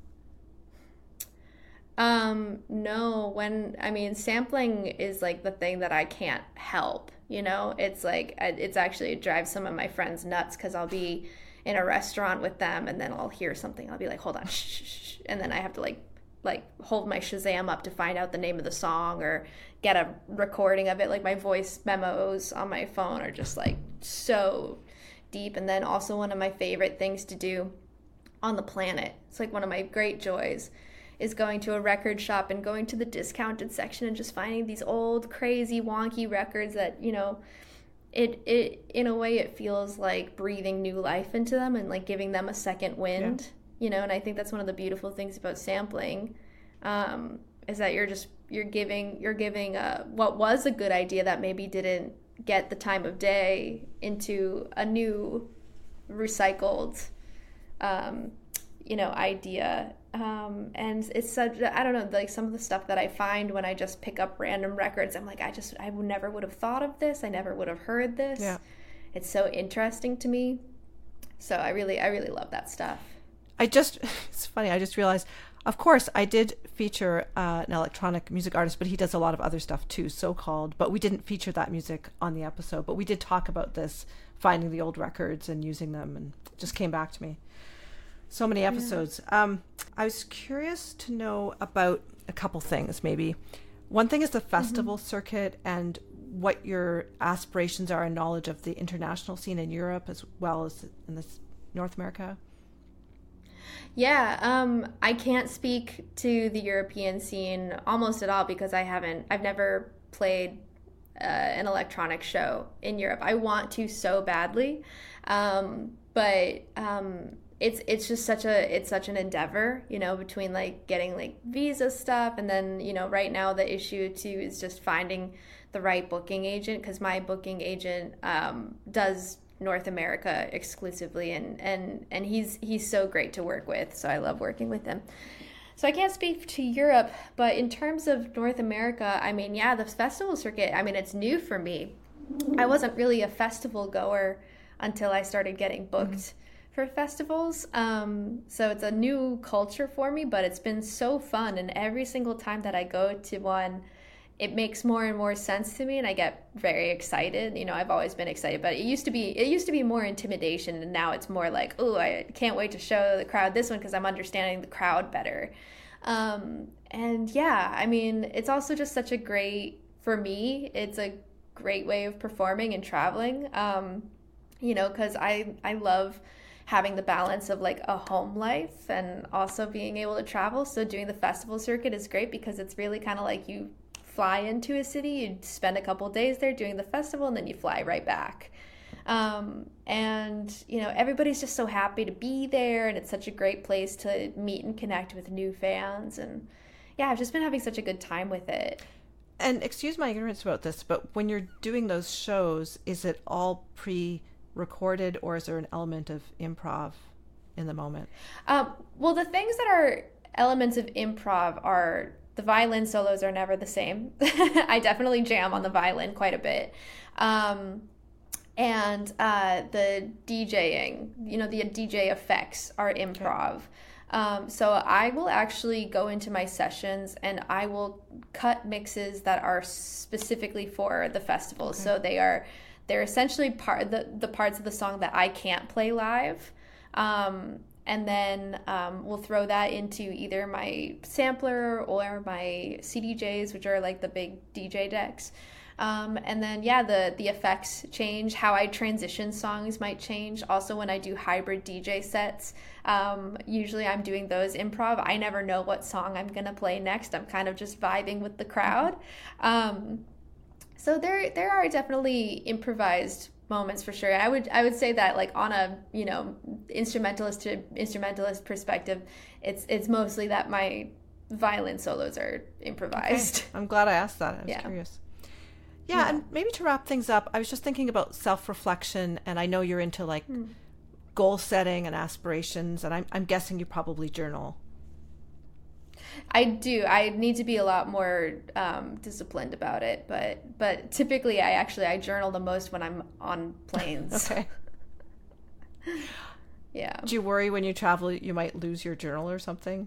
[SPEAKER 1] Um, no, when, I mean, sampling is like the thing that I can't help, you know, it's like, it's actually, it drives some of my friends nuts because I'll be in a restaurant with them and then I'll hear something. I'll be like, hold on, shh, shh, shh. And then I have to like like hold my Shazam up to find out the name of the song or get a recording of it. Like my voice memos on my phone are just like so deep. And then also one of my favorite things to do on the planet, it's like one of my great joys, is going to a record shop and going to the discounted section and just finding these old crazy wonky records that, you know, it it in a way it feels like breathing new life into them and like giving them a second wind. Yeah. You know, and I think that's one of the beautiful things about sampling, um, is that you're just you're giving you're giving a, what was a good idea that maybe didn't get the time of day into a new recycled um, you know, idea. Um, and it's such, I don't know, like some of the stuff that I find when I just pick up random records, I'm like, I just, I never would have thought of this. I never would have heard this.
[SPEAKER 2] Yeah.
[SPEAKER 1] It's so interesting to me. So I really, I really love that stuff.
[SPEAKER 2] I just, it's funny, I just realized, of course, I did feature uh, an electronic music artist, but he does a lot of other stuff too, so-called, but we didn't feature that music on the episode, but we did talk about this, finding the old records and using them, and it just came back to me. So many episodes. Yeah. Um, I was curious to know about a couple things, maybe. One thing is the festival mm-hmm. circuit and what your aspirations are and knowledge of the international scene in Europe as well as in this North America.
[SPEAKER 1] Yeah, um, I can't speak to the European scene almost at all because I haven't, I've never played uh, an electronic show in Europe. I want to so badly, um, but um, it's it's just such a it's such an endeavor, you know, between like getting like visa stuff and then, you know, right now the issue too is just finding the right booking agent, because my booking agent um, does North America exclusively, and and and he's he's so great to work with, so I love working with him. So I can't speak to Europe, but in terms of North America, I mean, yeah, the festival circuit, I mean, it's new for me. I wasn't really a festival goer until I started getting booked mm-hmm. for festivals, um, so it's a new culture for me, but it's been so fun, and every single time that I go to one, it makes more and more sense to me, and I get very excited. You know, I've always been excited, but it used to be it used to be more intimidation, and now it's more like, oh, I can't wait to show the crowd this one because I'm understanding the crowd better. Um, and yeah, I mean, it's also just such a great, for me, it's a great way of performing and traveling. Um, you know, because I I love having the balance of like a home life and also being able to travel. So doing the festival circuit is great because it's really kind of like you fly into a city, you spend a couple days there doing the festival, and then you fly right back. Um, and, you know, everybody's just so happy to be there, and it's such a great place to meet and connect with new fans. And yeah, I've just been having such a good time with it.
[SPEAKER 2] And excuse my ignorance about this, but when you're doing those shows, is it all pre-recorded, or is there an element of improv in the moment? Um,
[SPEAKER 1] well, the things that are elements of improv are the violin solos are never the same. I definitely jam on the violin quite a bit. Um, and uh, the DJing, you know, the D J effects are improv. Okay. Um, so I will actually go into my sessions and I will cut mixes that are specifically for the festival. Okay. So they are, they're essentially part the, the parts of the song that I can't play live. Um, And then um, we'll throw that into either my sampler or my C D Js, which are like the big D J decks. Um, and then, yeah, the, the effects change. How I transition songs might change. Also, when I do hybrid D J sets, um, usually I'm doing those improv. I never know what song I'm going to play next. I'm kind of just vibing with the crowd. Um, so there there are definitely improvised moments for sure. I would I would say that like on a, you know, instrumentalist to instrumentalist perspective, it's it's mostly that my violin solos are improvised.
[SPEAKER 2] Okay. I'm glad I asked that. I was
[SPEAKER 1] yeah.
[SPEAKER 2] curious. Yeah, yeah, and maybe to wrap things up, I was just thinking about self-reflection, and I know you're into like mm. goal setting and aspirations, and I'm I'm guessing you probably journal.
[SPEAKER 1] I do. I need to be a lot more um, disciplined about it, but but typically I actually I journal the most when I'm on planes.
[SPEAKER 2] Okay.
[SPEAKER 1] Yeah.
[SPEAKER 2] Do you worry when you travel you might lose your journal or something?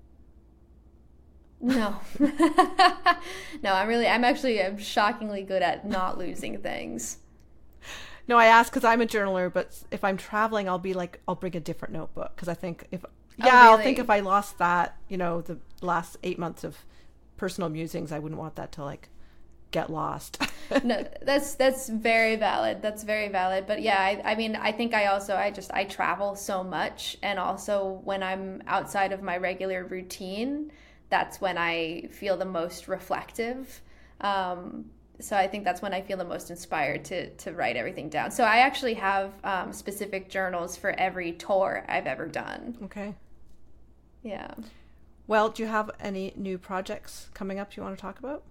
[SPEAKER 1] No. No, I'm really I'm actually I'm shockingly good at not losing things.
[SPEAKER 2] No, I ask because I'm a journaler, but if I'm traveling, I'll be like I'll bring a different notebook because I think if Yeah, oh, really? I'll think if I lost that, you know, the last eight months of personal musings, I wouldn't want that to like get lost.
[SPEAKER 1] No, that's that's very valid. That's very valid. But yeah, I, I mean, I think I also, I just, I travel so much. And also when I'm outside of my regular routine, that's when I feel the most reflective. Um, so I think that's when I feel the most inspired to to write everything down. So I actually have um, specific journals for every tour I've ever done.
[SPEAKER 2] Okay.
[SPEAKER 1] Yeah.
[SPEAKER 2] Well, do you have any new projects coming up you want to talk about?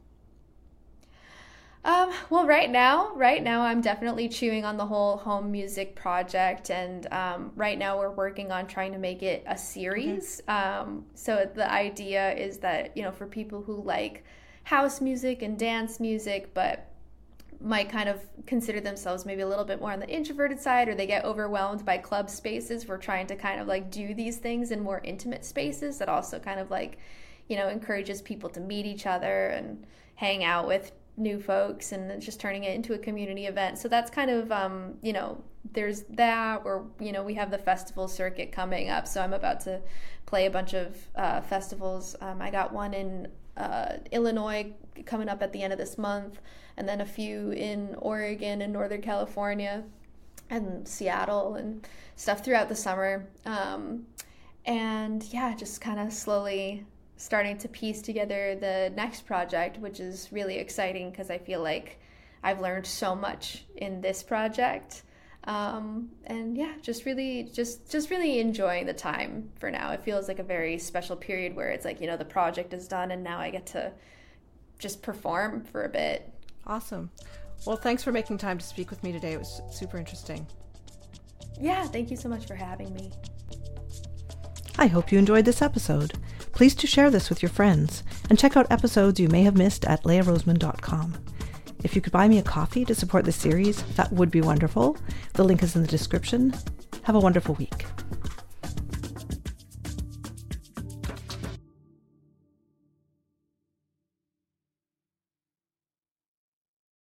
[SPEAKER 1] Um, well, right now, right now I'm definitely chewing on the whole home music project. And um, right now we're working on trying to make it a series. Okay. Um, so the idea is that, you know, for people who like house music and dance music, but might kind of consider themselves maybe a little bit more on the introverted side, or they get overwhelmed by club spaces, we're trying to kind of like do these things in more intimate spaces that also kind of like, you know, encourages people to meet each other and hang out with new folks, and just turning it into a community event. So that's kind of, um, you know, there's that, or, you know, we have the festival circuit coming up. So I'm about to play a bunch of uh, festivals. Um, I got one in uh, Illinois coming up at the end of this month, and then a few in Oregon and Northern California and Seattle and stuff throughout the summer. Um, and yeah, just kind of slowly starting to piece together the next project, which is really exciting because I feel like I've learned so much in this project. Um, and yeah, just really, just, just really enjoying the time for now. It feels like a very special period where it's like, you know, the project is done and now I get to just perform for a bit.
[SPEAKER 2] Awesome. Well, thanks for making time to speak with me today. It was super interesting.
[SPEAKER 1] Yeah, thank you so much for having me.
[SPEAKER 2] I hope you enjoyed this episode. Please do share this with your friends, and check out episodes you may have missed at leah roseman dot com. If you could buy me a coffee to support the series, that would be wonderful. The link is in the description. Have a wonderful week.